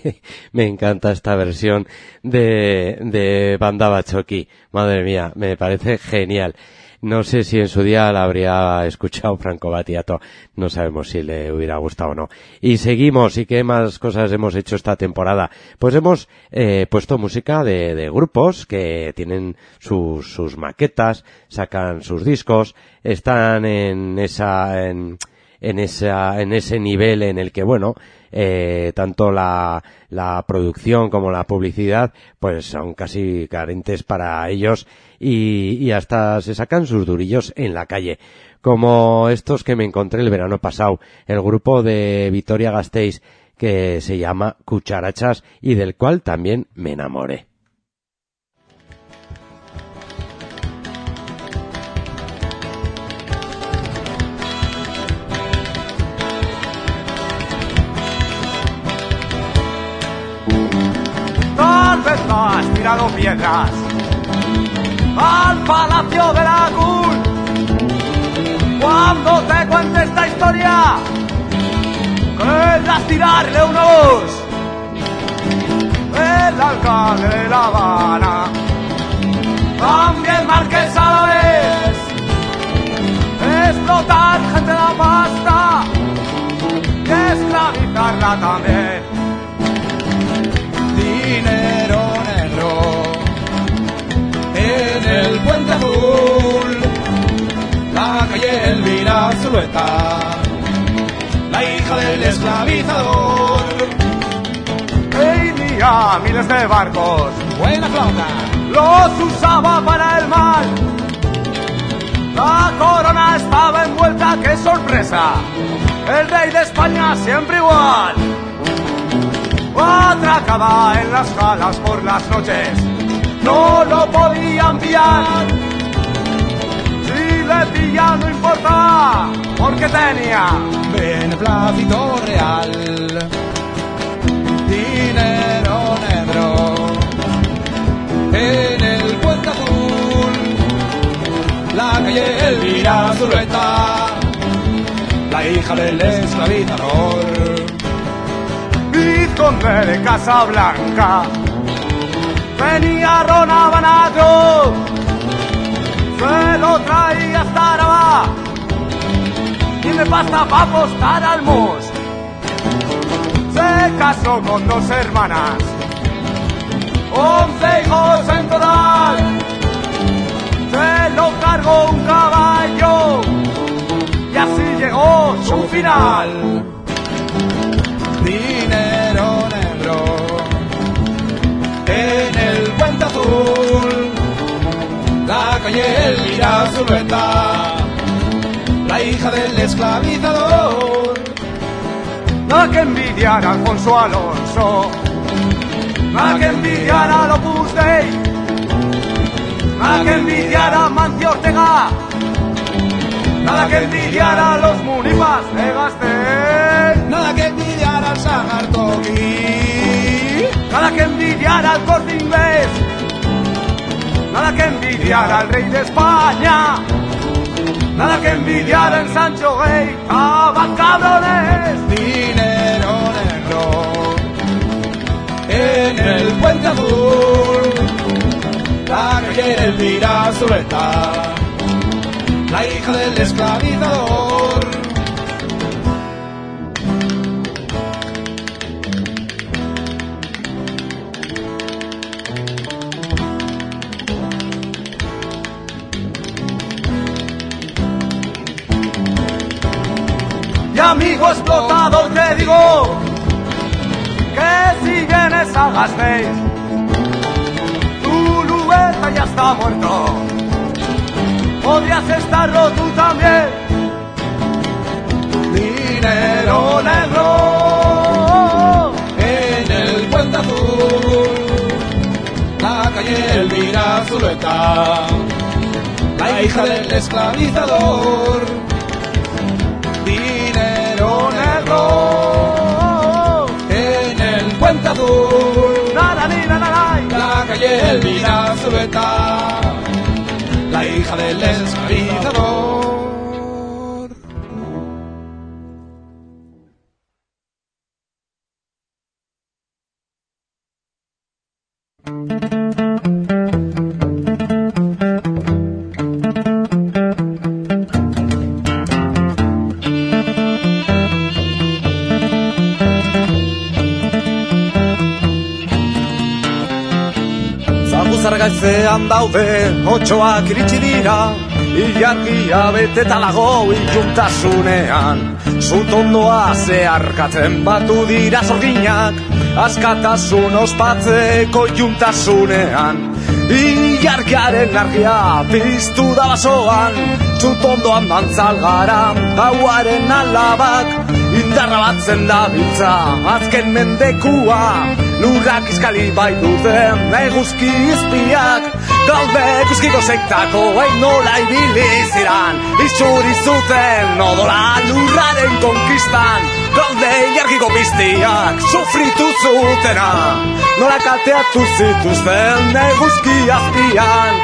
Me encanta esta versión de, de Banda Bachoqui. Madre mía, me parece genial. No sé si en su día la habría escuchado Franco Battiato. No sabemos si le hubiera gustado o no. Y seguimos. ¿Y qué más cosas hemos hecho esta temporada? Pues hemos eh, puesto música de, de grupos que tienen sus, sus maquetas, sacan sus discos, están en esa, en, en esa, en ese nivel en el que, bueno, eh, tanto la, la producción como la publicidad, pues son casi carentes para ellos y, y hasta se sacan sus durillos en la calle. Como estos que me encontré el verano pasado, el grupo de Vitoria-Gasteiz que se llama Cucharachas y del cual también me enamoré. Tal vez no has tirado piedras al palacio de la Gul. Cuando te cuente esta historia, querrás tirarle una voz. El alcalde de La Habana, también Marqués a la vez, explotar gente de la pasta y esclavizarla también. Dinero negro en el Puente Azul, la calle Elvira Zulueta, la hija del esclavizador. Tenía miles de barcos, buena flauta, los usaba para el mal. La corona estaba envuelta, qué sorpresa, el rey de España siempre igual. Atracaba en las galas por las noches, no lo podían pillar. Si le pillan no importaba, porque tenía beneplácito real. Dinero negro en el Puente Azul, la calle Elvira Zulueta, la hija del esclavizador. Vizconde de Casablanca, venía ron habanado, se lo traía hasta Araba, y me pasta pa' apostar al mus. Se casó con dos hermanas, once hijos en total, se lo cargó un caballo, y así llegó su final. Dinero negro en el Puente Azul, la calle Elvira Zulueta, la hija del esclavizador. Nada que envidiar a Alfonso Alonso, nada que envidiar al Opus Dei, nada que envidiar a Mancio Ortega, nada que envidiar a los munipas de Gasteiz, nada que envidiar al Sagartoki, nada que envidiar al Corte Inglés, nada que envidiar al rey de España, nada que envidiar al Sancho Rey, ¡estaban cabrones! Dinero negro en el Puente Azul, la calle Elvira Zulueta, la hija del esclavizador. Y amigo explotador te digo que si vienes a Gasteiz, tu Lueta ya está muerto, podrías estarlo tú también. Dinero negro en el Puente Azul, la calle Elvira Zulueta, la hija del esclavizador. Dinero negro en el Puente Azul, nada ni nada, la calle Elvira Zulueta, la hija del esclavizador. Zargaizean daude, otxoak iritsi dira, ilargia beteta lago iluntasunean. Zutondoa zeharkatzen batu dira zorginak, askatasun ospatzeko iluntasunean. Ilargiaren argia piztu da basoan, zutondoan dantzal gara, gauaren alabak, indarra batzen da biltza, azken mendekua, lurrak iskali bai duten eguzki izpiak, gaude guzkiko sektako hain nola ibili ziran, izuri zuten odola lurraren konkistan, gaude ilargiko piztiak sufritu zutena, nola kalteatu zituzten eguzki azpian.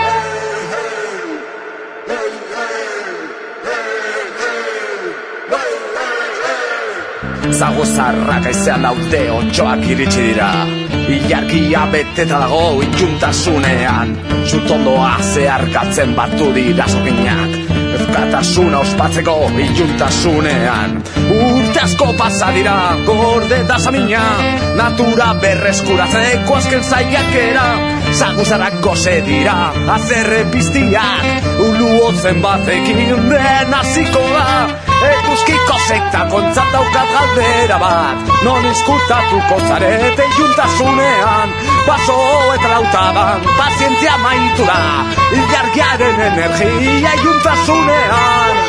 Zagozarrak aizean daude, otxoak iritsi dira, ilargia beteta dago iluntasunean. Zutondoa zeharkatzen batu dira zorginak, ezkatasuna ospatzeko iluntasunean. Urte asko pasa dira, gorde da samina, natura berreskuratzeko azken zaiakera. Zagozarrak goze dira, azerre piztiak, ulu hotzen batekin den hasiko da. Eguzkiko sekta kontzat daukat galdera bat, non izkutatuko zarete iluntasunean. Baso eta lautaban, pazientzia maitu da, ilargiaren energia iluntasunean.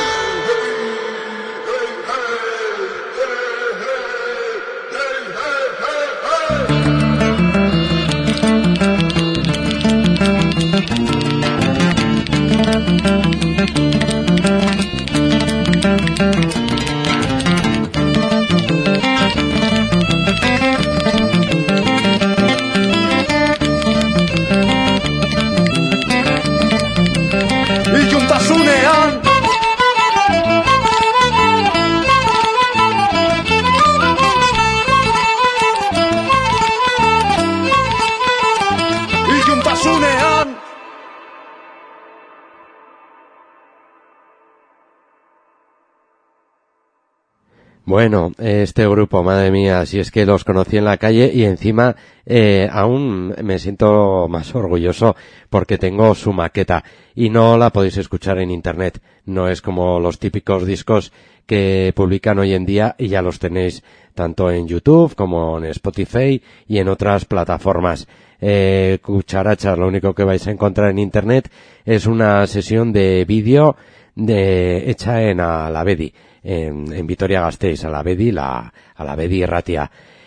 Bueno, este grupo, madre mía, si es que los conocí en la calle y encima eh, aún me siento más orgulloso porque tengo su maqueta y no la podéis escuchar en internet. No es como los típicos discos que publican hoy en día y ya los tenéis tanto en YouTube como en Spotify y en otras plataformas. Eh, Cucharachas, lo único que vais a encontrar en internet es una sesión de vídeo de hecha en Alavedi, en, en Vitoria-Gasteiz, Alavedi, la Alavedi Ratia.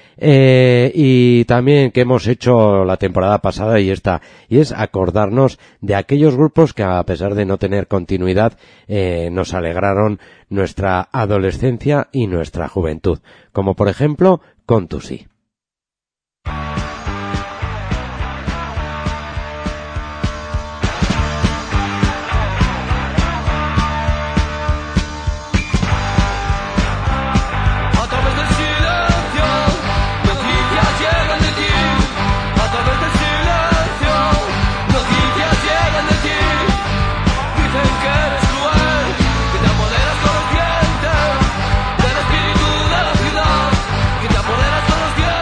Eh, y también que hemos hecho la temporada pasada y esta, y es acordarnos de aquellos grupos que a pesar de no tener continuidad, eh, nos alegraron nuestra adolescencia y nuestra juventud, como por ejemplo Contusi. Con los dientes,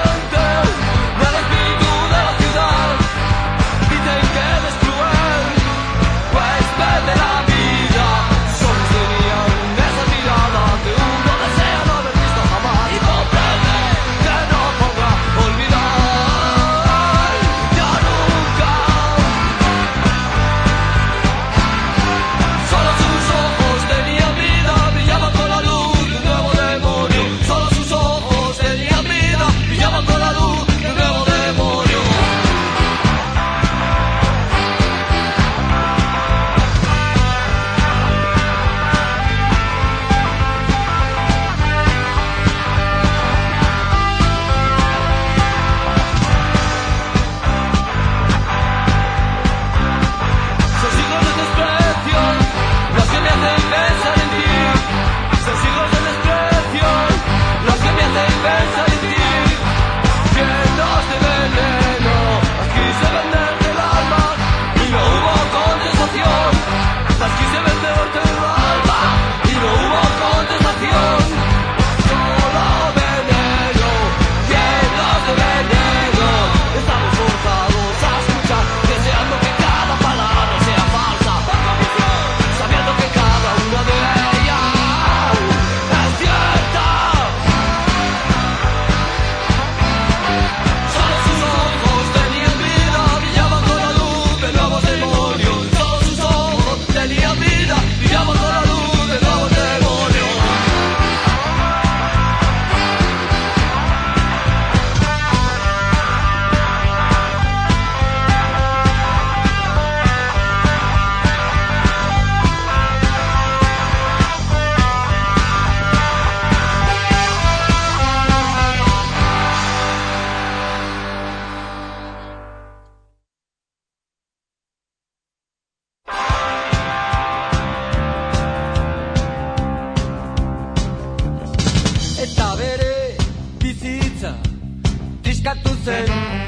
eta bere bizitza triskatu zen.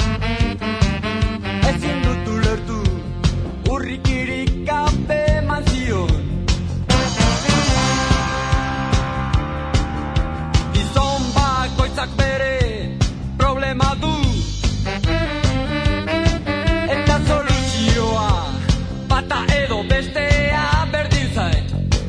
Ezin dut ulertu urrikirik gabe eman zion. Gizon bakoitzak bere problema du, eta soluzioa bata edo bestea berdin zait.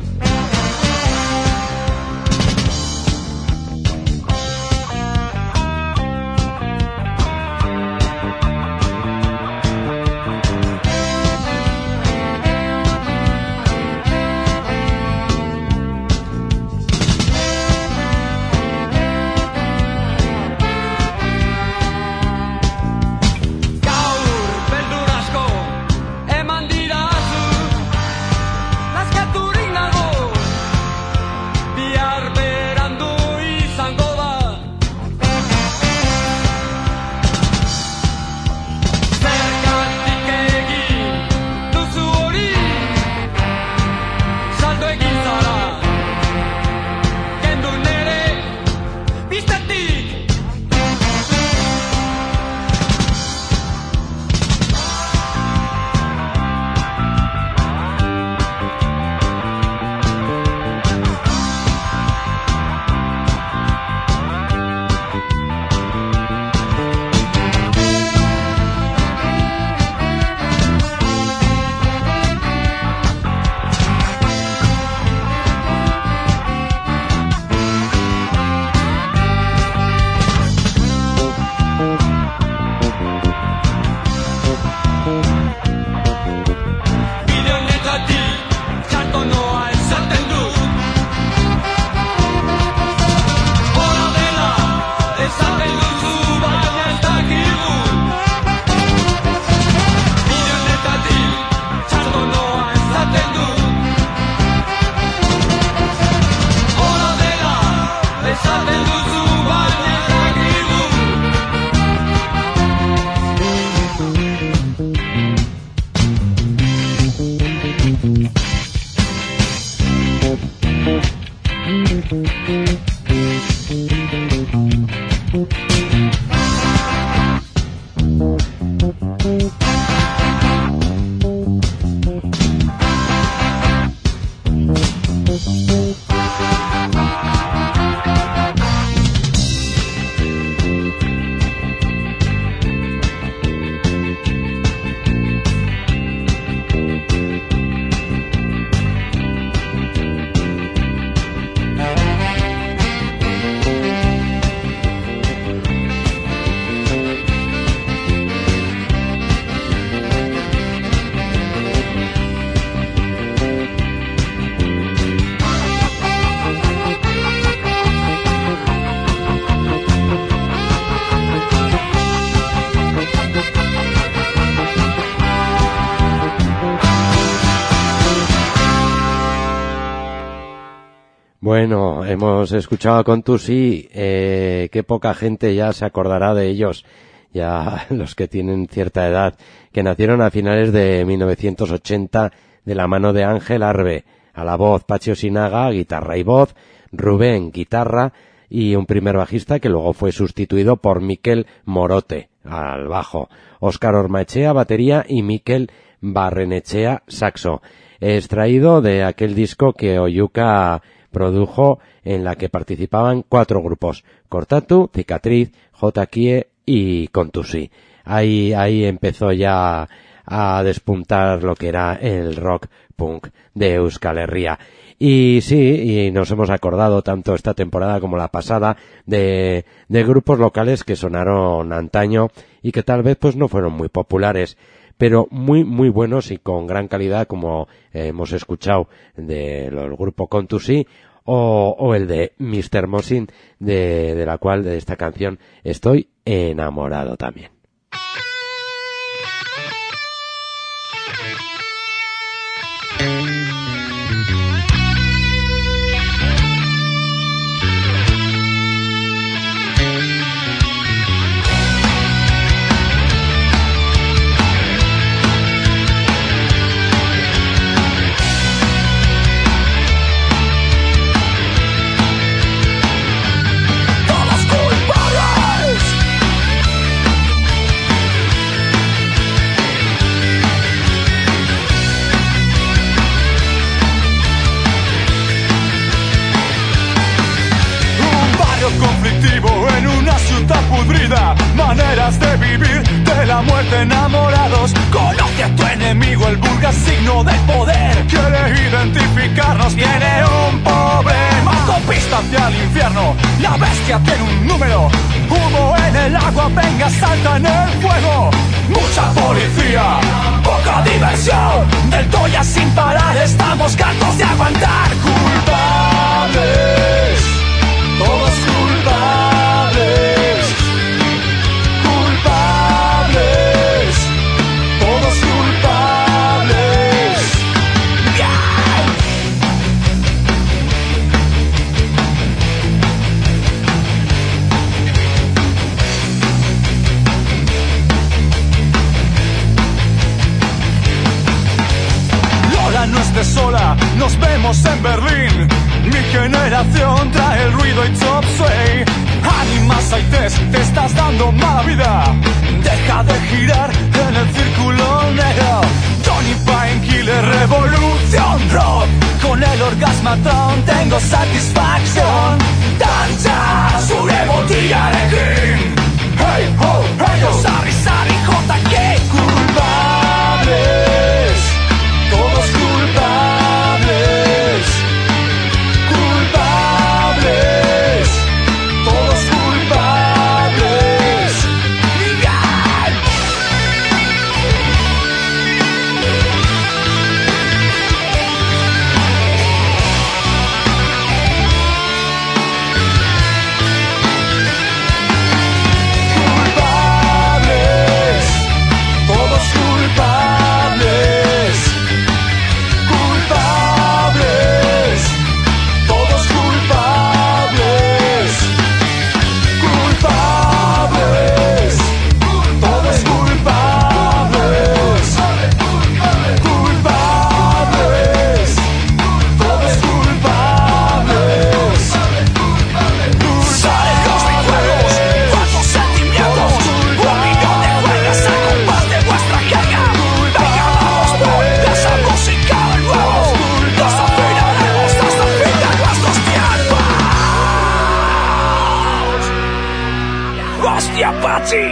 Bueno, hemos escuchado a Contusi, eh, qué poca gente ya se acordará de ellos, ya los que tienen cierta edad, que nacieron a finales de mil novecientos ochenta de la mano de Ángel Arbe, a la voz Pachi Osinaga, guitarra y voz, Rubén, guitarra, y un primer bajista que luego fue sustituido por Mikel Morote, al bajo, Óscar Ormaechea, batería, y Mikel Barrenechea, saxo, extraído de aquel disco que Oyuka produjo, en la que participaban cuatro grupos: Cortatu, Cicatriz, J. Kie y Contusi. Ahí, ahí empezó ya a despuntar lo que era el rock punk de Euskal Herria. Y sí, y nos hemos acordado tanto esta temporada como la pasada de, de grupos locales que sonaron antaño y que tal vez pues no fueron muy populares, pero muy muy buenos y con gran calidad, como eh, hemos escuchado del grupo Contusi, o, o el de mister Mosin, de, de la cual, de esta canción, estoy enamorado también. podrida, maneras de vivir, de la muerte enamorados. Conoce a tu enemigo, el vulgar signo del poder. Quiere identificarnos, tiene un problema. Autopista hacia el infierno, la bestia tiene un número. Humo en el agua, venga, salta en el fuego. Mucha policía, poca diversión. Del Toya sin parar, estamos hartos de aguantar. Culpables, todos culpables. Culpables, todos culpables. ¡Bien! Lola no estés sola, nos vemos en Berlín. Mi generación trae el ruido y top sway. Ánimas hay test, te estás dando mala vida. Deja de girar en el círculo negro. Johnny Painkiller, revolución rock. Con el orgasmatron tengo satisfacción. Danza sobre botella de gin. Hey ho, hey ho, Sarri, Sarri, J K. Culpables, todos culpables. Culpables, todos culpables. ¡Miguel! Culpables, todos culpables. Culpables, todos culpables. Culpables, todos culpables. Culpables, todos culpables. Salen los recuerdos, falsos sentimientos. Un millón de juegas a compás de vuestra queja. Venga, vamos por esa música de nuevo. Nos afinaremos hasta el fin de nuestros tiempos. ¡Hostia, Pachi!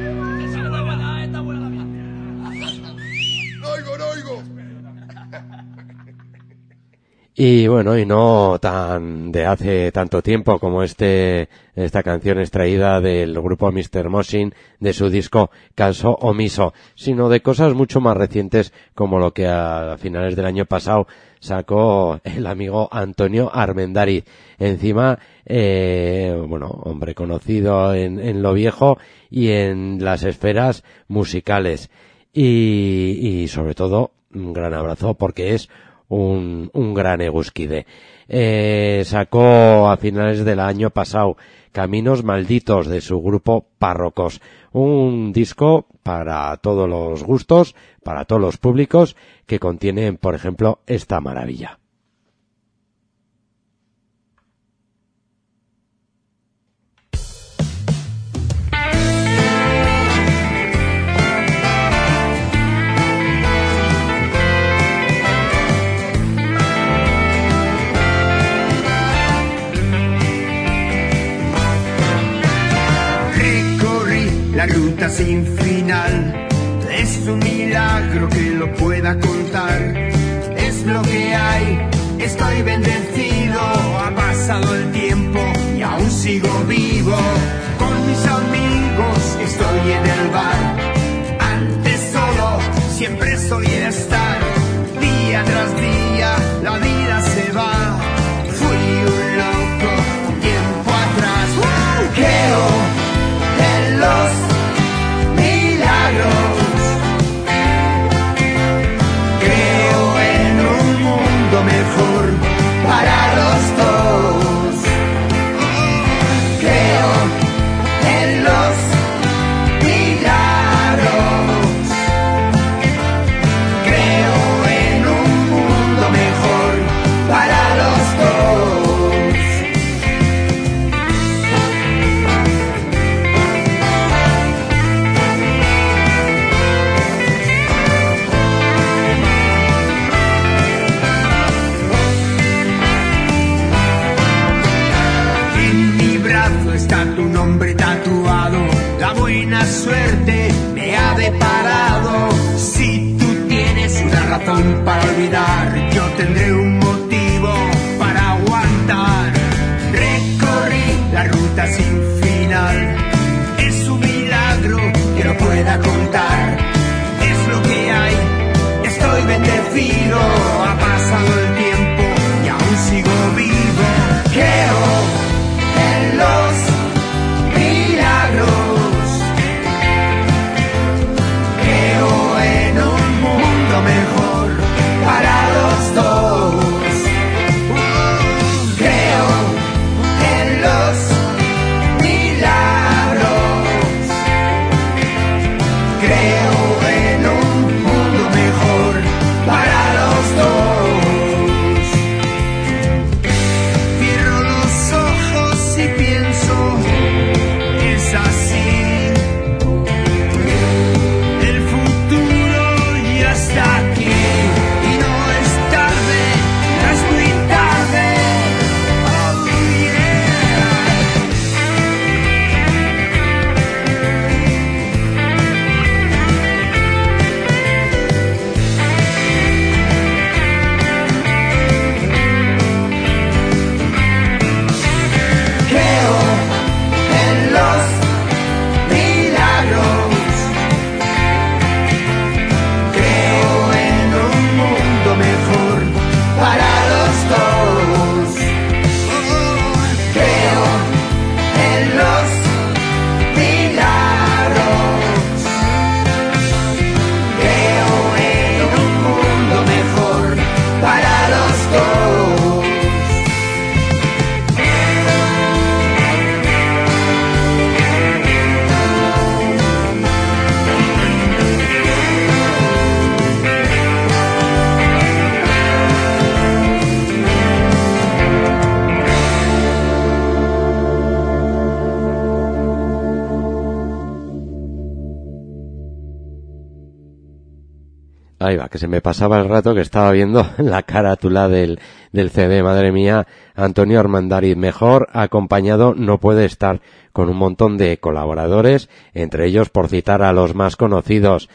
Y bueno, y no tan de hace tanto tiempo como este esta canción extraída del grupo mister Mosin de su disco Caso Omiso, sino de cosas mucho más recientes como lo que a finales del año pasado sacó el amigo Antonio Armendariz. Encima, eh, bueno, hombre conocido en, en lo viejo y en las esferas musicales. Y, y sobre todo, un gran abrazo porque es un, un gran eguskide. Eh, sacó a finales del año pasado Caminos Malditos de su grupo Párrocos, un disco para todos los gustos, para todos los públicos, que contiene, por ejemplo, esta maravilla. La ruta sin final es un milagro que lo pueda contar. Es lo que hay, estoy bendecido. Ha pasado el tiempo y aún sigo vivo. Con mis amigos estoy en el bar. Antes solo, siempre solía estar. Día tras día la vida se va. Fui un loco tiempo atrás. ¡Uh! Creo en los creo en un mundo mejor para los dos. Creo en los milagros. Creo en un mundo mejor para los dos. Está tu nombre tatuado la buena suerte me ha deparado. Si tú tienes una razón para olvidar, yo tendré un motivo para aguantar. Recorrí la ruta sin final, es un milagro que no pueda contar. Es lo que hay, estoy bendecido, ha pasado el tiempo y aún sigo vivo. Creo en los milagros, creo en un mundo mejor para los dos. Creo en los milagros, creo en un mundo mejor para los dos. Cierro los ojos y pienso, es así. El futuro ya está aquí y no es tarde, no es muy tarde. Oh Creo en los milagros, creo en un mundo mejor para los dos. Creo en los milagros, creo en un mundo mejor para los dos. Ahí va, que se me pasaba el rato que estaba viendo la carátula del, del C D, madre mía. Antonio Armendariz, mejor acompañado no puede estar, con un montón de colaboradores, entre ellos, por citar a los más conocidos,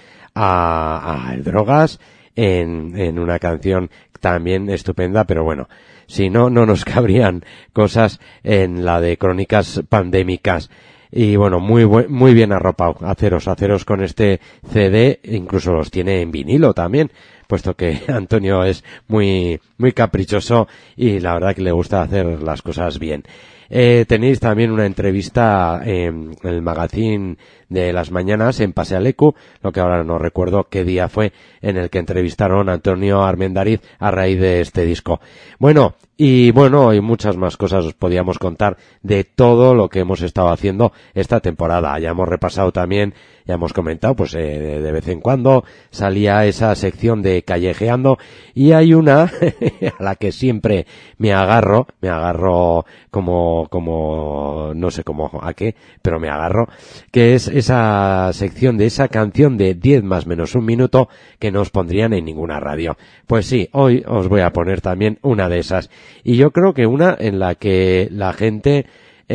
a, a El Drogas, en, en una canción también estupenda, pero bueno, si no, no nos cabrían cosas en la de Crónicas Pandémicas. Y bueno, muy buen, muy bien arropado, Aceros, Aceros con este C D, incluso los tiene en vinilo también, puesto que Antonio es muy, muy caprichoso y la verdad que le gusta hacer las cosas bien. Eh, tenéis también una entrevista en el magazine de las mañanas en Pasealecu, lo que ahora no recuerdo qué día fue, en el que entrevistaron a Antonio Armendariz a raíz de este disco. Bueno, y bueno, y muchas más cosas os podíamos contar de todo lo que hemos estado haciendo esta temporada. Ya hemos repasado también, ya hemos comentado, pues eh, de vez en cuando salía esa sección de Callejeando, y hay una a la que siempre me agarro, me agarro como, como, no sé cómo, a qué, pero me agarro, que es esa sección de esa canción de diez más menos un minuto que no os pondrían en ninguna radio. Pues sí, hoy os voy a poner también una de esas. Y yo creo que una en la que la gente,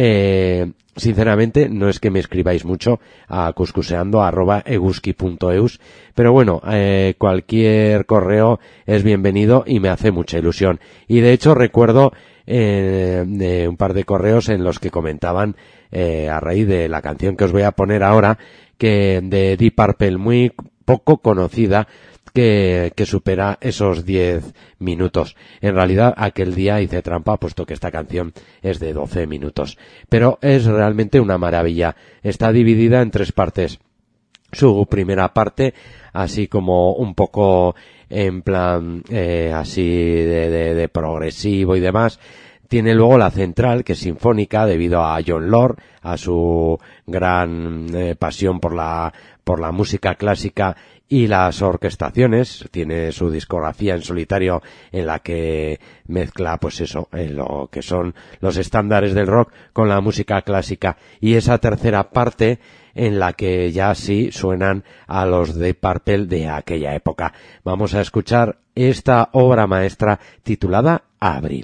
eh, sinceramente, no es que me escribáis mucho a cuscuseando arroba eguski punto eus, pero bueno, eh, cualquier correo es bienvenido y me hace mucha ilusión. Y de hecho recuerdo eh, de un par de correos en los que comentaban, eh, a raíz de la canción que os voy a poner ahora, que de Deep Purple, muy poco conocida, que, que supera esos diez minutos. En realidad, aquel día hice trampa, puesto que esta canción es de doce minutos. Pero es realmente una maravilla. Está dividida en tres partes. Su primera parte, así como un poco en plan, eh, así de, de, de progresivo y demás. Tiene luego la central, que es sinfónica, debido a John Lord, a su gran eh, pasión por la, por la música clásica y las orquestaciones. Tiene su discografía en solitario en la que mezcla, pues eso, en lo que son los estándares del rock con la música clásica. Y esa tercera parte en la que ya sí suenan a los de Purple de aquella época. Vamos a escuchar esta obra maestra titulada Abril.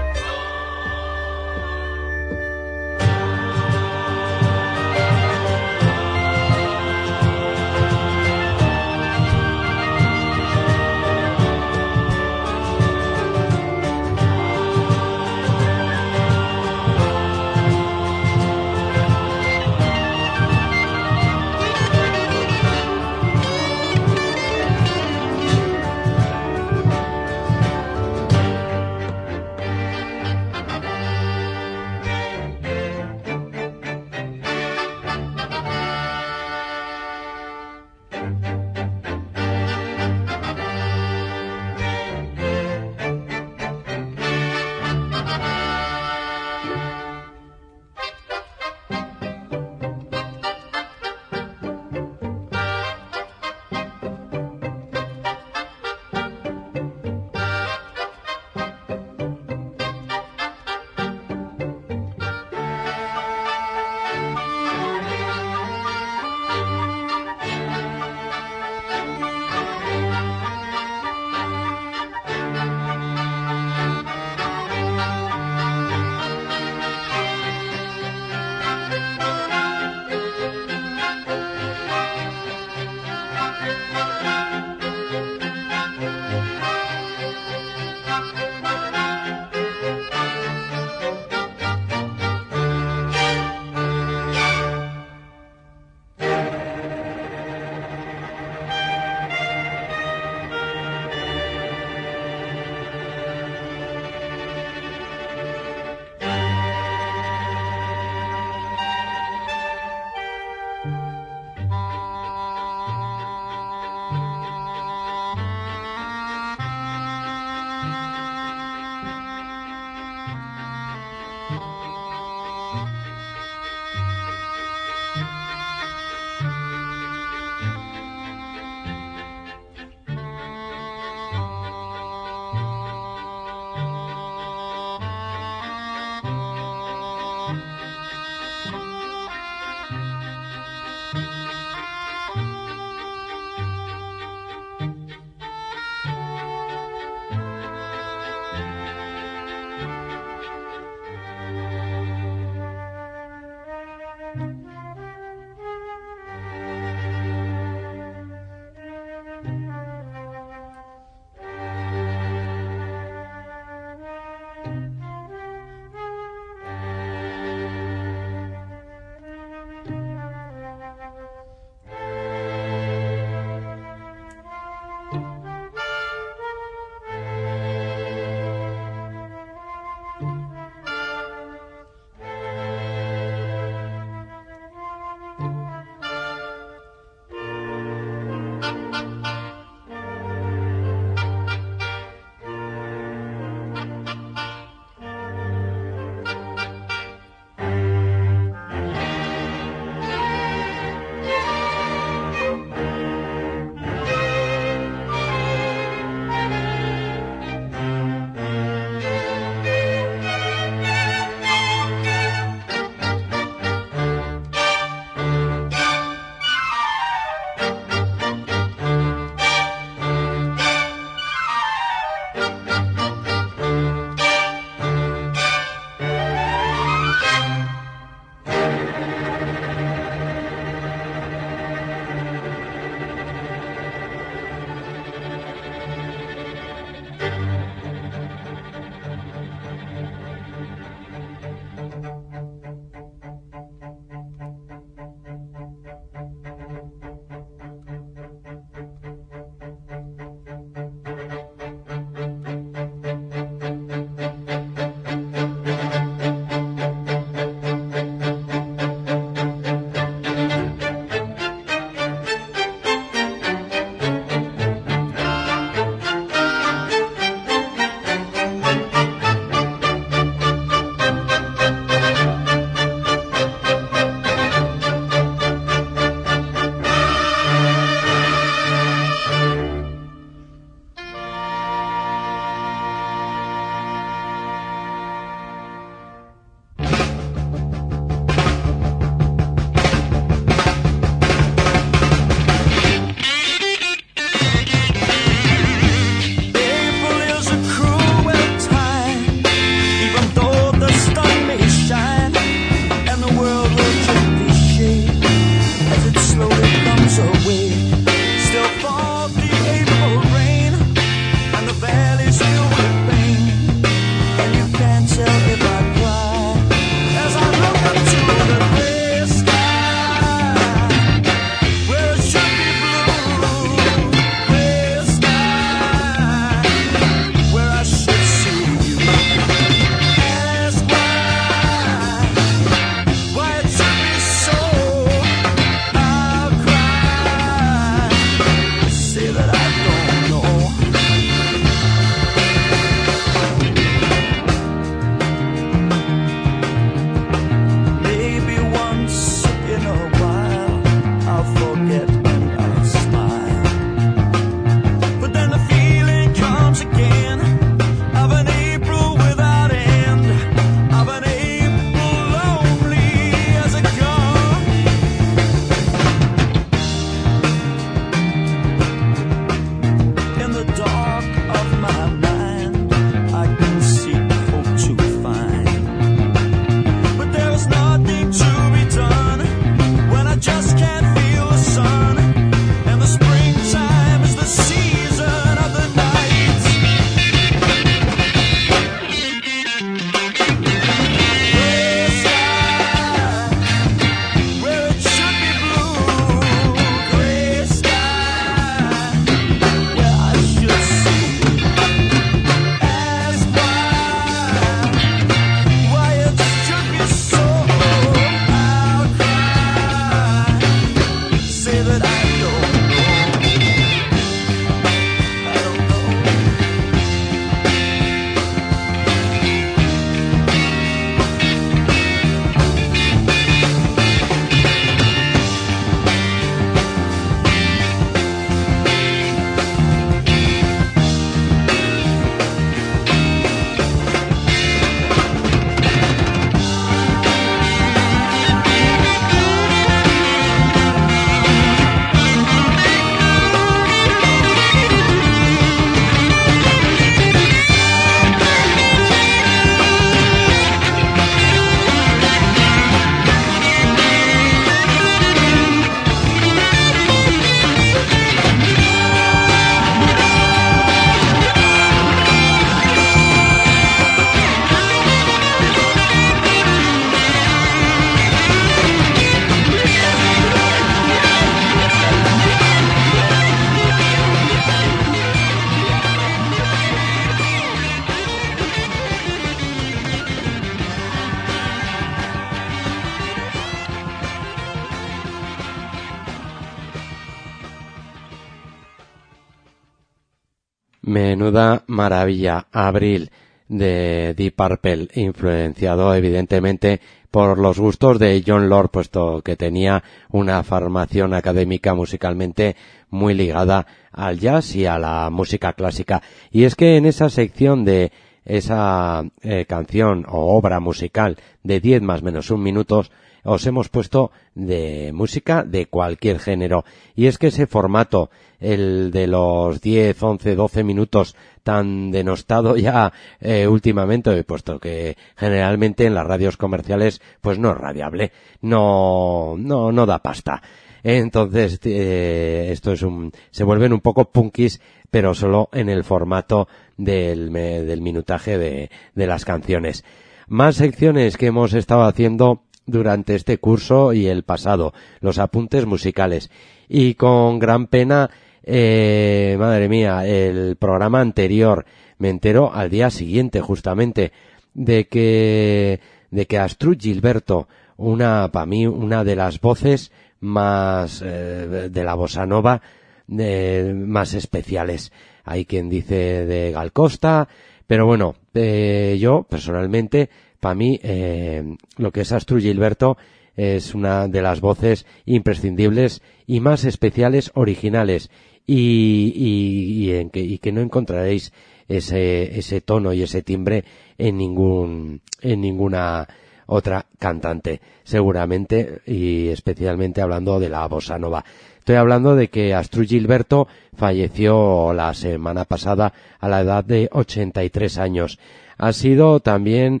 Menuda maravilla. Abril de Deep Purple, influenciado evidentemente por los gustos de Jon Lord, puesto que tenía una formación académica musicalmente muy ligada al jazz y a la música clásica. Y es que en esa sección de esa eh, canción o obra musical de diez más menos un minutos, os hemos puesto de música de cualquier género. Y es que ese formato, el de los diez, once, doce minutos, tan denostado ya eh, últimamente, puesto que generalmente en las radios comerciales pues no es radiable, no, no, no da pasta. Entonces, eh, esto es un, se vuelven un poco punkis, pero solo en el formato del, del minutaje de, de las canciones. Más secciones que hemos estado haciendo durante este curso y el pasado, los apuntes musicales. Y con gran pena, eh, madre mía, el programa anterior, me entero al día siguiente justamente, de que, de que Astrud Gilberto, una, para mí, una de las voces más, eh, de la bossa nova, eh, más especiales. Hay quien dice de Gal Costa, pero bueno, eh, yo personalmente, para mí, eh, lo que es Astrud Gilberto es una de las voces imprescindibles y más especiales, originales, y, y, y, en que, y que no encontraréis ese, ese tono y ese timbre en ningún, en ninguna otra cantante, seguramente, y especialmente hablando de la bossa nova. Estoy hablando de que Astrud Gilberto falleció la semana pasada a la edad de ochenta y tres años. Ha sido también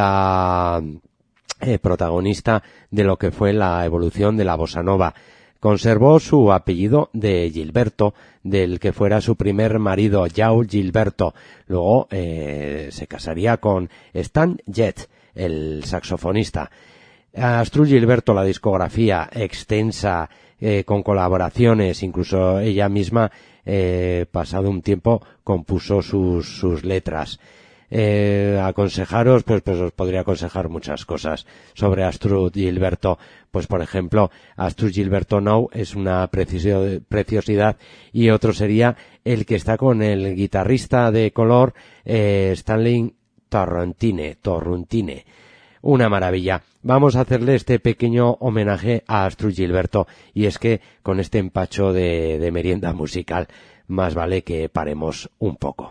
la eh, protagonista de lo que fue la evolución de la bossa nova. Conservó su apellido de Gilberto, del que fuera su primer marido, João Gilberto. Luego eh, se casaría con Stan Getz, el saxofonista. Astrud Gilberto, la discografía extensa, eh, con colaboraciones, incluso ella misma, eh, pasado un tiempo, compuso sus, sus letras. Eh, aconsejaros, pues, pues os podría aconsejar muchas cosas sobre Astrud Gilberto. Pues, por ejemplo, Astrud Gilberto Now es una precisio- preciosidad, y otro sería el que está con el guitarrista de color, eh, Stanley Torrentine, Torrentine. Una maravilla. Vamos a hacerle este pequeño homenaje a Astrud Gilberto, y es que con este empacho de, de merienda musical, más vale que paremos un poco.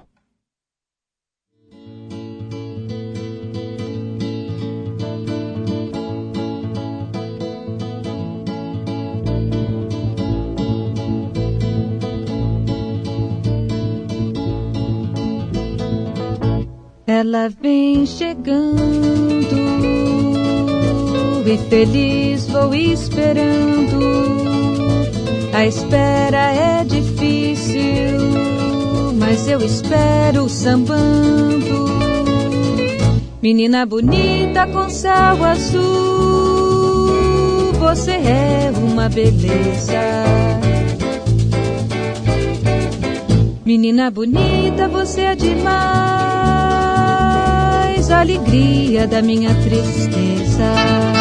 Ela vem chegando, e feliz vou esperando. A espera é difícil, mas eu espero sambando. Menina bonita com céu azul, você é uma beleza. Menina bonita, você é demais, a alegria da minha tristeza.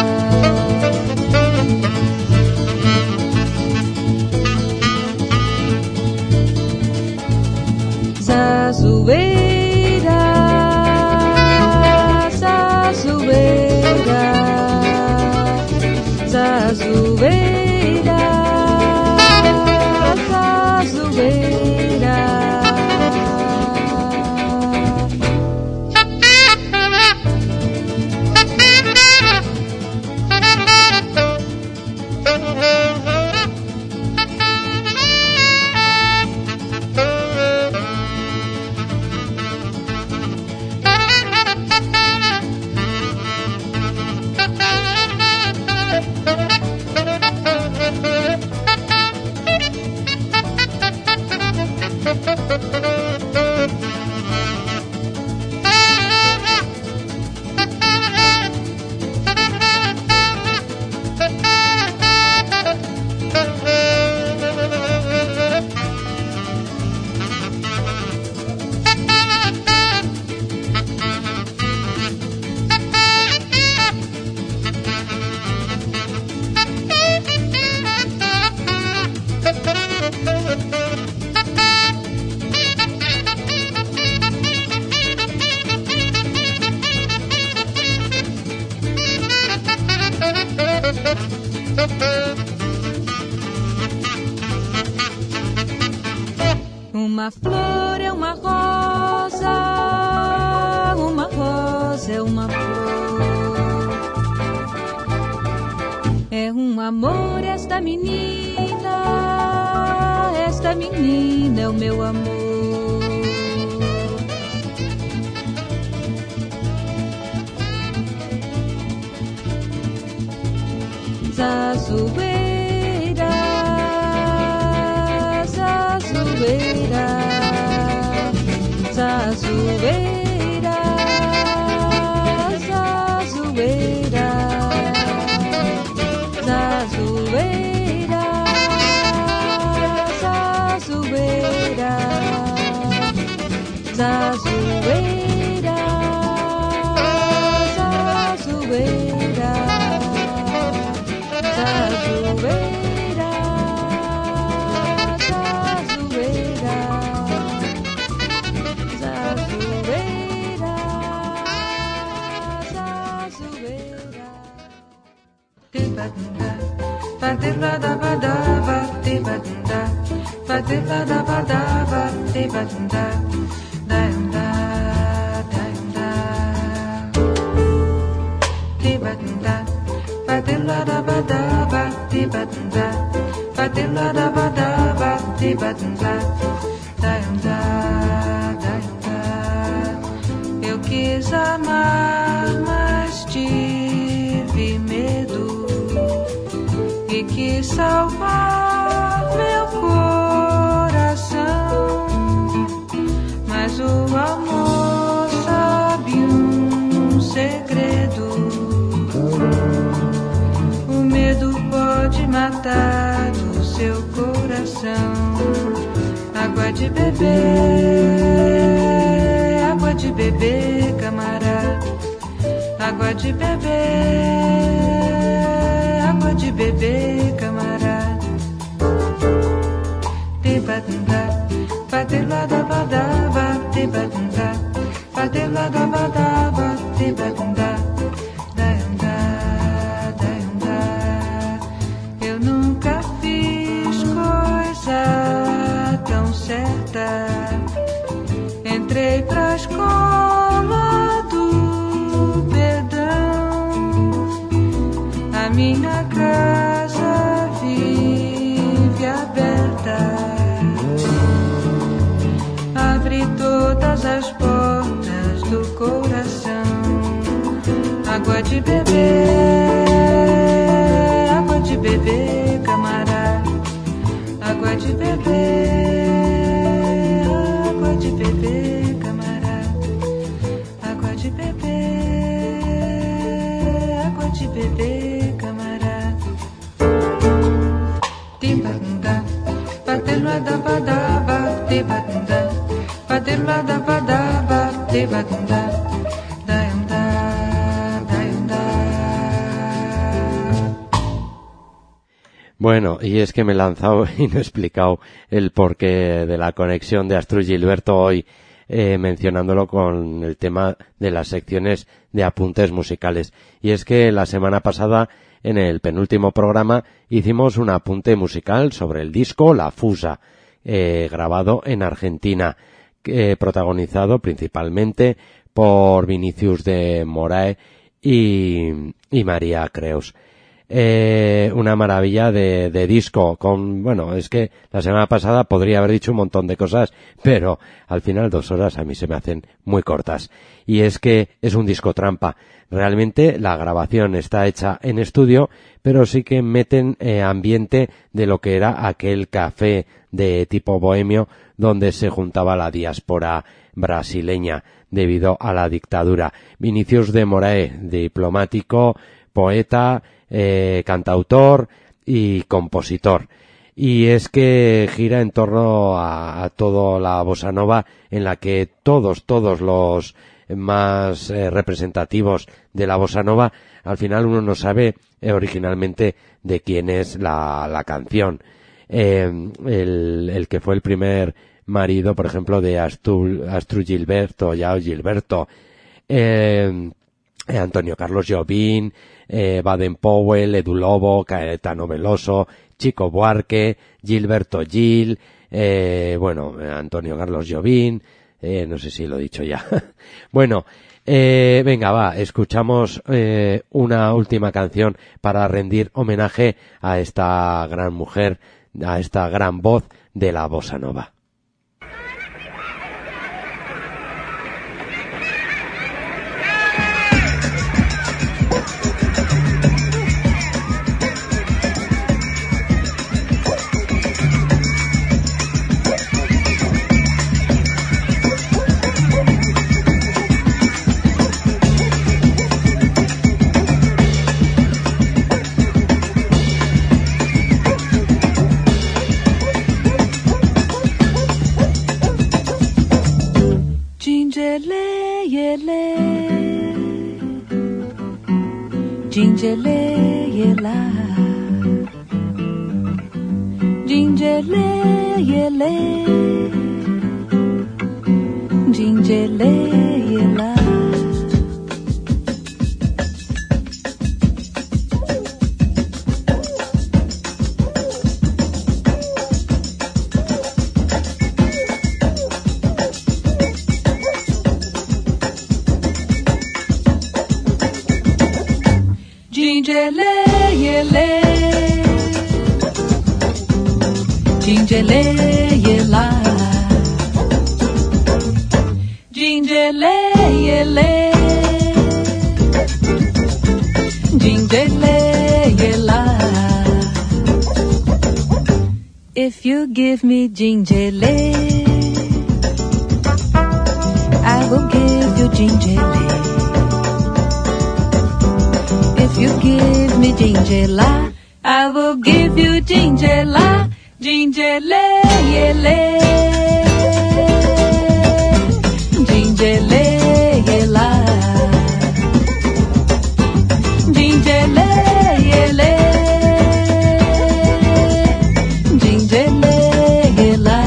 Zazueira, zazueira, zazueira, zazueira. uma flor, é uma rosa, uma rosa é uma flor. É um amor esta menina, esta menina é o meu amor. Zazueira, zazueira, zazueira, zazueira, zazueira, zazueira, zazueira, zazueira. Zazueira, zazueira, zazueira, zazueira. Tibadunda, badilladabadaba, tibadunda, badilladabadaba, tibadunda, dayunda, dayunda, tibadunda. Badilladabadaba, tibadunda, badilladabadaba, tibadunda, dayunda, dayunda. Eu quis amar, mas tive medo e quis salvar meu coração, mas o amor sabe um segredo. O medo pode matar o seu coração. Água de beber, água de beber, camarada. Água de beber, água de beber, camarada. Tibadunda, badilladabadaba, tibadunda, badilladabadaba, tibadunda. Entrei pra escola do perdão, a minha casa vive aberta. Abre todas as portas do coração. Água de beber, água de beber, camarada. Água de beber. De beber, camarada, água de beber, água de beber, camarada. Tibadunda, badilladabadaba, tibadunda, badilladabadaba, tibadunda, dayunda, dayunda. Bueno, y es que me he lanzado y no he explicado el porqué de la conexión de Astrud Gilberto hoy, eh, mencionándolo con el tema de las secciones de apuntes musicales. Y es que la semana pasada, en el penúltimo programa, hicimos un apunte musical sobre el disco La Fusa, eh, grabado en Argentina, eh, protagonizado principalmente por Vinicius de Moraes y, y María Creus. Eh, una maravilla de, de disco con, bueno, es que la semana pasada podría haber dicho un montón de cosas, pero al final dos horas a mí se me hacen muy cortas. Y es que es un disco trampa. Realmente la grabación está hecha en estudio, pero sí que meten eh, ambiente de lo que era aquel café de tipo bohemio donde se juntaba la diáspora brasileña debido a la dictadura. Vinicius de Moraes, diplomático, poeta, Eh, cantautor y compositor, y es que gira en torno a, a toda la bossa nova, en la que todos, todos los más eh, representativos de la bossa nova, al final uno no sabe eh, originalmente de quién es la, la canción. Eh, el, el que fue el primer marido, por ejemplo, de Astrud, Astrud Gilberto, Yao Gilberto, eh, eh, Antonio Carlos Jobim, eh, Baden Powell, Edu Lobo, Caetano Veloso, Chico Buarque, Gilberto Gil, eh, bueno, Antonio Carlos Jobim, eh, no sé si lo he dicho ya. Bueno, eh, venga, va, escuchamos eh, una última canción para rendir homenaje a esta gran mujer, a esta gran voz de la bossa nova. Jingele yela, jingele yele, jingele yela. Jingele yele, jingele yela, jingele yele, jingele yela. If you give me jingele, I will give you jingele. If you give me jingela, I will give you jingela, jingele yele, jingele yela, jingele yele, jingele yela.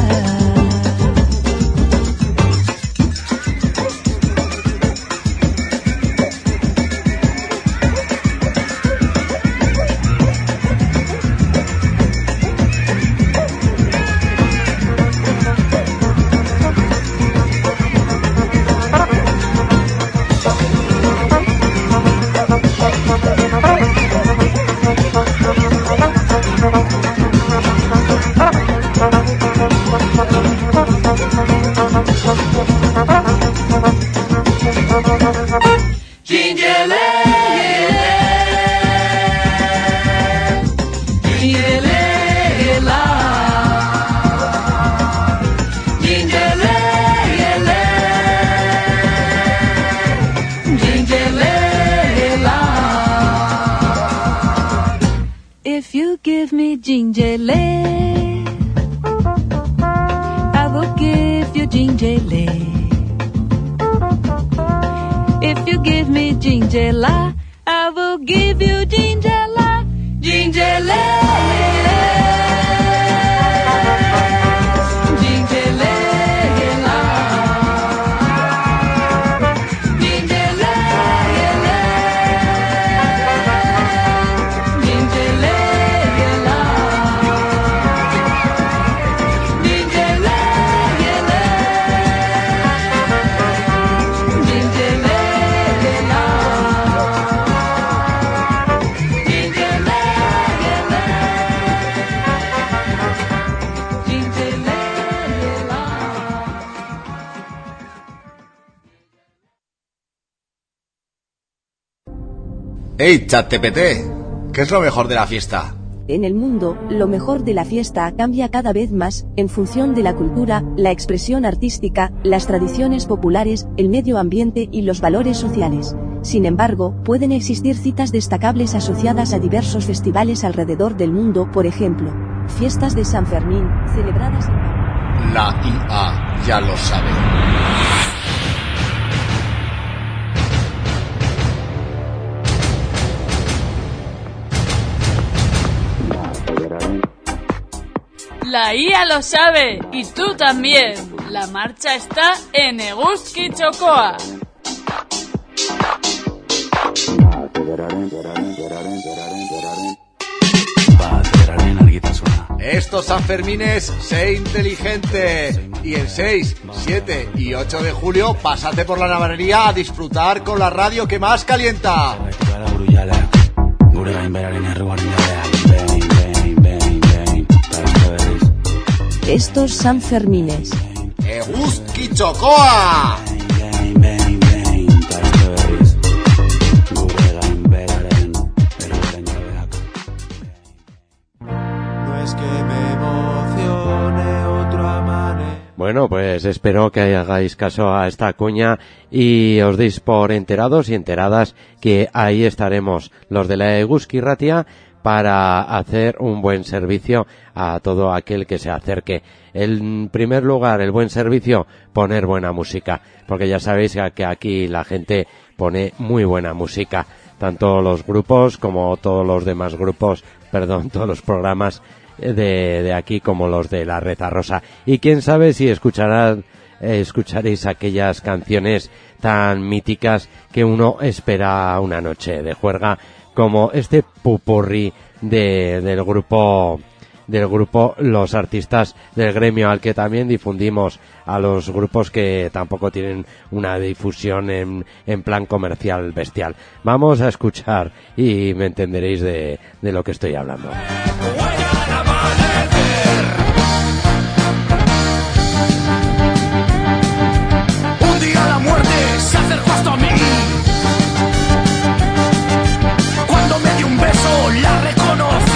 If you give me jingele, I will give you jingele. If you give me jingela, I will give you jingela, jingele. ¡Ey, ChatGPT! ¿Qué es lo mejor de la fiesta? En el mundo, lo mejor de la fiesta cambia cada vez más, en función de la cultura, la expresión artística, las tradiciones populares, el medio ambiente y los valores sociales. Sin embargo, pueden existir citas destacables asociadas a diversos festivales alrededor del mundo, por ejemplo, fiestas de San Fermín, celebradas en... La I A ya lo sabe. La I A lo sabe y tú también. La marcha está en Eguzki Txokoa. Bat, beraren argitasuna. Estos Sanfermines, sé inteligente. Y el seis, siete y ocho de julio, pásate por la navarrería a disfrutar con la radio que más calienta. Estos Sanfermines. Eguzki Txokoa. No es que me emocione otro amanecer. Bueno, pues espero que hagáis caso a esta cuña y os deis por enterados y enteradas que ahí estaremos los de la Eguzki Ratia para hacer un buen servicio a todo aquel que se acerque. En primer lugar, el buen servicio, poner buena música, porque ya sabéis que aquí la gente pone muy buena música, tanto los grupos como todos los demás grupos, perdón, todos los programas de, de aquí como los de la Reza Rosa. Y quién sabe si escucharán, eh, escucharéis aquellas canciones tan míticas que uno espera una noche de juerga, como este pupurrí de, del grupo del grupo Los Artistas del Gremio, al que también difundimos a los grupos que tampoco tienen una difusión en, en plan comercial bestial. Vamos a escuchar y me entenderéis de, de lo que estoy hablando. Un día la muerte se acercó hasta mí. Cuando me dio un beso la reconocí.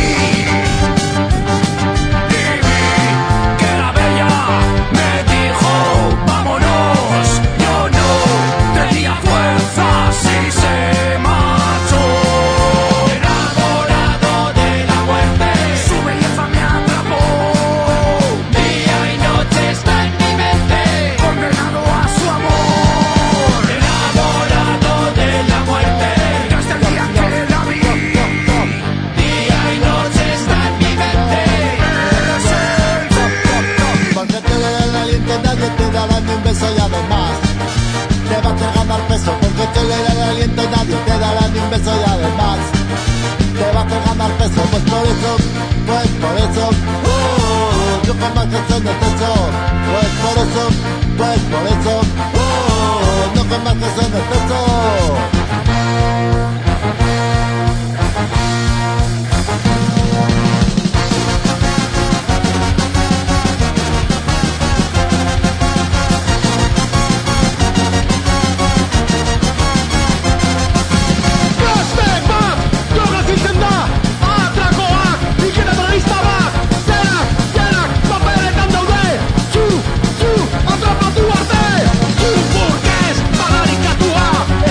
Y vi que era bella. Me dijo, vámonos. Yo no tenía fuerzas y se marchó. Enamorado de la muerte, su belleza me atrapó. Día y noche está en mi mente, condenado a su amor. Enamorado de la muerte, desde el día que la vi. Día y noche está en mi mente. Porque te le da el aliento, nadie te dará ni un beso y además te vas a ganar peso. Porque te le da el aliento, nadie te dará ni un beso y además te vas a ganar peso. Pues por eso, pues por eso, uh, yo jamás que soy de techo. Pues por eso, pues por eso, uh, no jamás que soy de techo. Atrapa tu arte, tu burgués, malaricatua.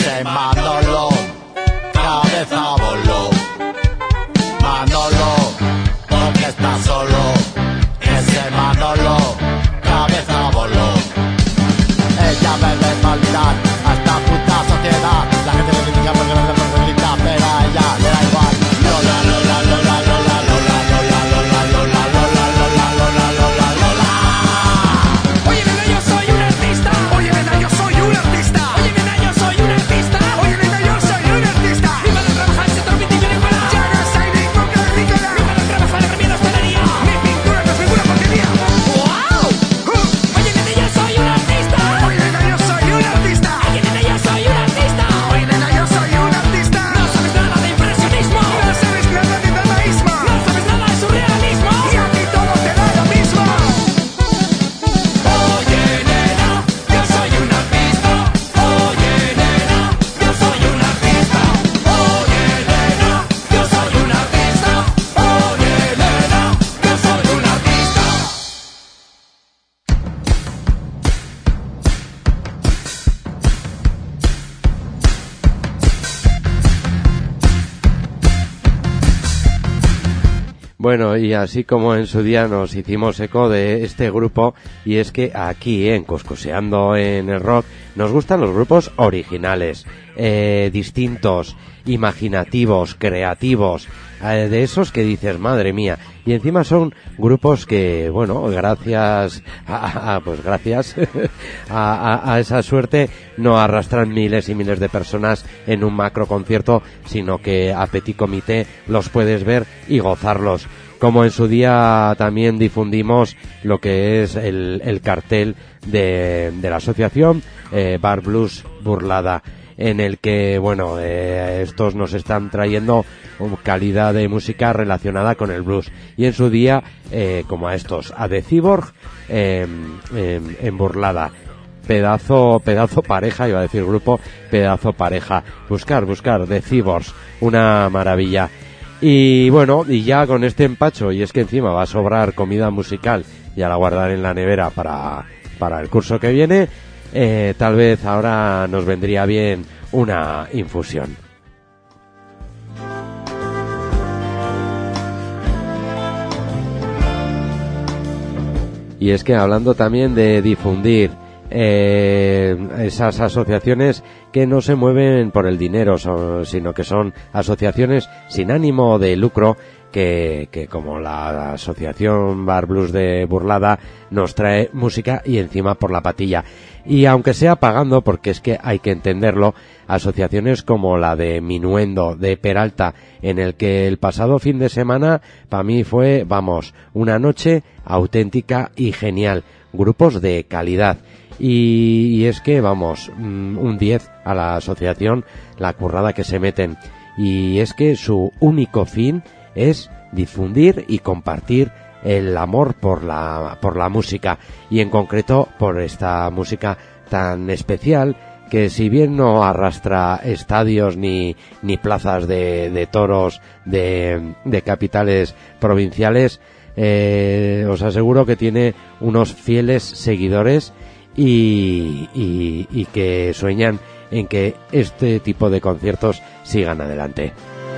Ese Manolo, cabeza voló. Manolo, porque está solo. Ese Manolo, cabeza voló. Ella bebe para olvidar a esta puta sociedad. La gente le critica porque no se grita, pero a ella le da igual. Lola, Lola, Lola, Lola, Lola, Lola, Lola, Lola, Lola, Lola, Lola, Lola, Lola. Oye, nena, yo soy un artista. Oye, nena, yo soy un artista. Oye, nena, yo soy un artista. Oye, nena, yo soy un artista. Mi madre trabaja en sector vitivinícola. Ya no soy ningún agrícola. Mi madre trabaja en herramientas de hostelería. Mi pintura no es ninguna porquería. ¡Wow! Oye, nena, yo soy un artista. Oye, nena, yo soy un artista. Oye, nena, yo soy un artista. Oye, nena, yo soy un artista. No sabes nada de impresionismo. No sabes nada de dadaísmo. No sabes nada de surrealismo. Y a ti todo te da lo mismo. Oye, nena, yo soy un artista. Oye, nena, yo soy un artista. Oye, nena, yo soy un artista. Oye, nena, yo soy un artista. Bueno, y así como en su día nos hicimos eco de este grupo, y es que aquí en Coscoseando en el Rock nos gustan los grupos originales, eh, distintos, imaginativos, creativos, eh, de esos que dices, madre mía, y encima son grupos que, bueno, gracias a, a pues gracias a, a, a esa suerte no arrastran miles y miles de personas en un macro concierto, sino que a petit comité los puedes ver y gozarlos. Como en su día también difundimos lo que es el, el cartel de, de la asociación eh, Bar Blues Burlada, en el que, bueno, eh, estos nos están trayendo calidad de música relacionada con el blues. Y en su día, eh, como a estos, a The Cyborg eh, en, en Burlada. Pedazo, pedazo pareja, iba a decir grupo, pedazo pareja. Buscar, buscar, The Cyborgs, una maravilla. Y bueno, y ya con este empacho, y es que encima va a sobrar comida musical, ya la guardar en la nevera para, para el curso que viene, eh, tal vez ahora nos vendría bien una infusión. Y es que hablando también de difundir eh, esas asociaciones que no se mueven por el dinero, son, sino que son asociaciones sin ánimo de lucro, que, que como la asociación Bar Blues de Burlada nos trae música y encima por la patilla. Y aunque sea pagando, porque es que hay que entenderlo, asociaciones como la de Minuendo de Peralta, en el que el pasado fin de semana para mí fue, vamos, una noche auténtica y genial, grupos de calidad. Y, y es que, vamos, un diez a la asociación, la currada que se meten. Y es que su único fin es difundir y compartir el amor por la, por la música, y en concreto por esta música tan especial que, si bien no arrastra estadios ni, ni plazas de, de toros de, de capitales provinciales, eh, os aseguro que tiene unos fieles seguidores y, y, y que sueñan en que este tipo de conciertos sigan adelante.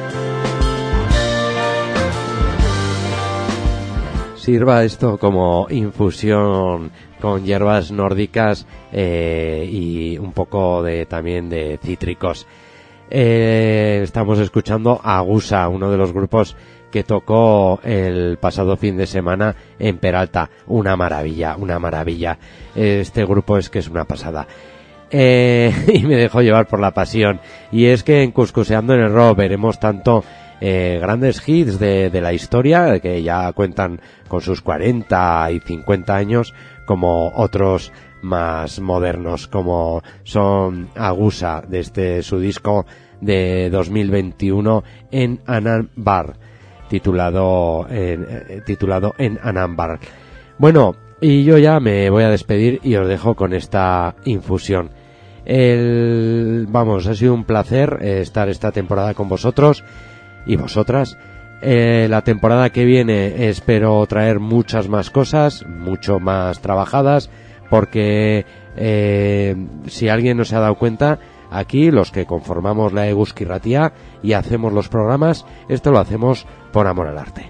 Sirva esto como infusión con hierbas nórdicas eh, y un poco de también de cítricos. Eh, estamos escuchando a Gusa, uno de los grupos que tocó el pasado fin de semana en Peralta. Una maravilla, una maravilla. Este grupo es que es una pasada. Eh, y me dejó llevar por la pasión. Y es que en Cuscuseando en el Rock veremos tanto eh, grandes hits de, de la historia, que ya cuentan con sus cuarenta y cincuenta años, como otros más modernos, como son Agusa, de este su disco de dos mil veintiuno en Anambar, titulado en, eh, titulado en Anambar. Bueno, y yo ya me voy a despedir y os dejo con esta infusión. El, vamos, ha sido un placer eh, estar esta temporada con vosotros y vosotras. Eh, la temporada que viene espero traer muchas más cosas, mucho más trabajadas, porque eh, si alguien no se ha dado cuenta, Aquí, los que conformamos la Eguzki Ratia y hacemos los programas, esto lo hacemos por amor al arte.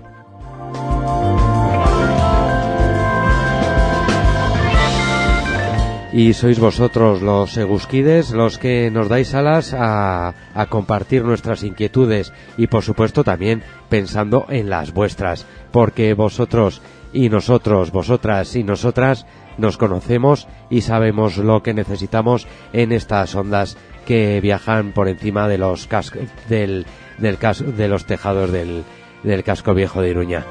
Y sois vosotros los eguzkides los que nos dais alas a, a compartir nuestras inquietudes y por supuesto también pensando en las vuestras, porque vosotros y nosotros, vosotras y nosotras nos conocemos y sabemos lo que necesitamos en estas ondas que viajan por encima de los cas- del, del cas- de los tejados del, del casco viejo de Iruña.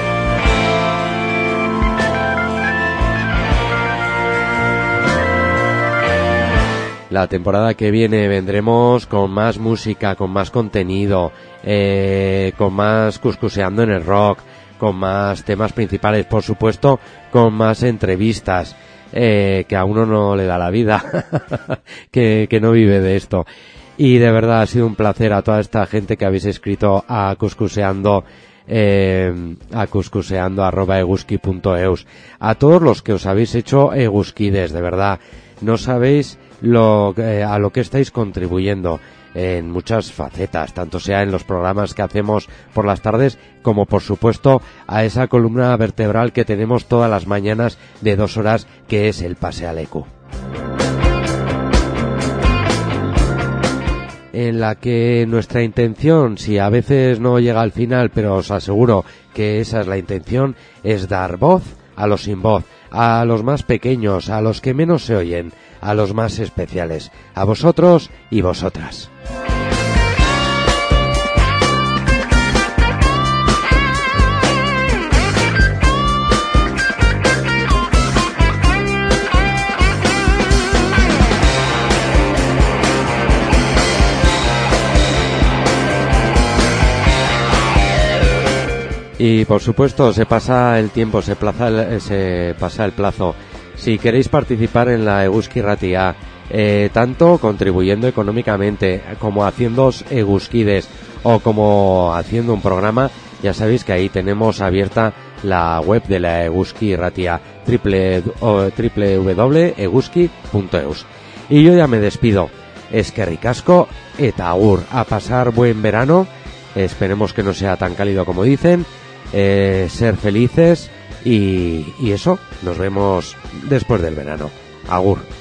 La temporada que viene vendremos con más música, con más contenido, eh, con más cuscuseando en el rock, con más temas principales, por supuesto, con más entrevistas, eh, que a uno no le da la vida, que, que no vive de esto. Y de verdad ha sido un placer a toda esta gente que habéis escrito a cuscuseando, eh, a cuscuseando arroba eguzki punto eus. A todos los que os habéis hecho eguzkides, de verdad, no sabéis lo eh, a lo que estáis contribuyendo en muchas facetas, tanto sea en los programas que hacemos por las tardes como por supuesto a esa columna vertebral que tenemos todas las mañanas de dos horas, que es el Pase al Ecu, en la que nuestra intención, si a veces no llega al final, pero os aseguro que esa es la intención, es dar voz a los sin voz, a los más pequeños, a los que menos se oyen, a los más especiales, a vosotros y vosotras. Y por supuesto se pasa el tiempo, se, plaza el, se pasa el plazo. Si queréis participar en la Eguzki Ratia, eh, tanto contribuyendo económicamente como haciéndoos eguzkides o como haciendo un programa, ya sabéis que ahí tenemos abierta la web de la Eguzki Ratia, w w w punto eguzki punto eus. Y yo ya me despido. Eskerrik asko eta agur. A pasar buen verano. Esperemos que no sea tan cálido como dicen. Eh, ser felices y, y eso, nos vemos después del verano. Agur.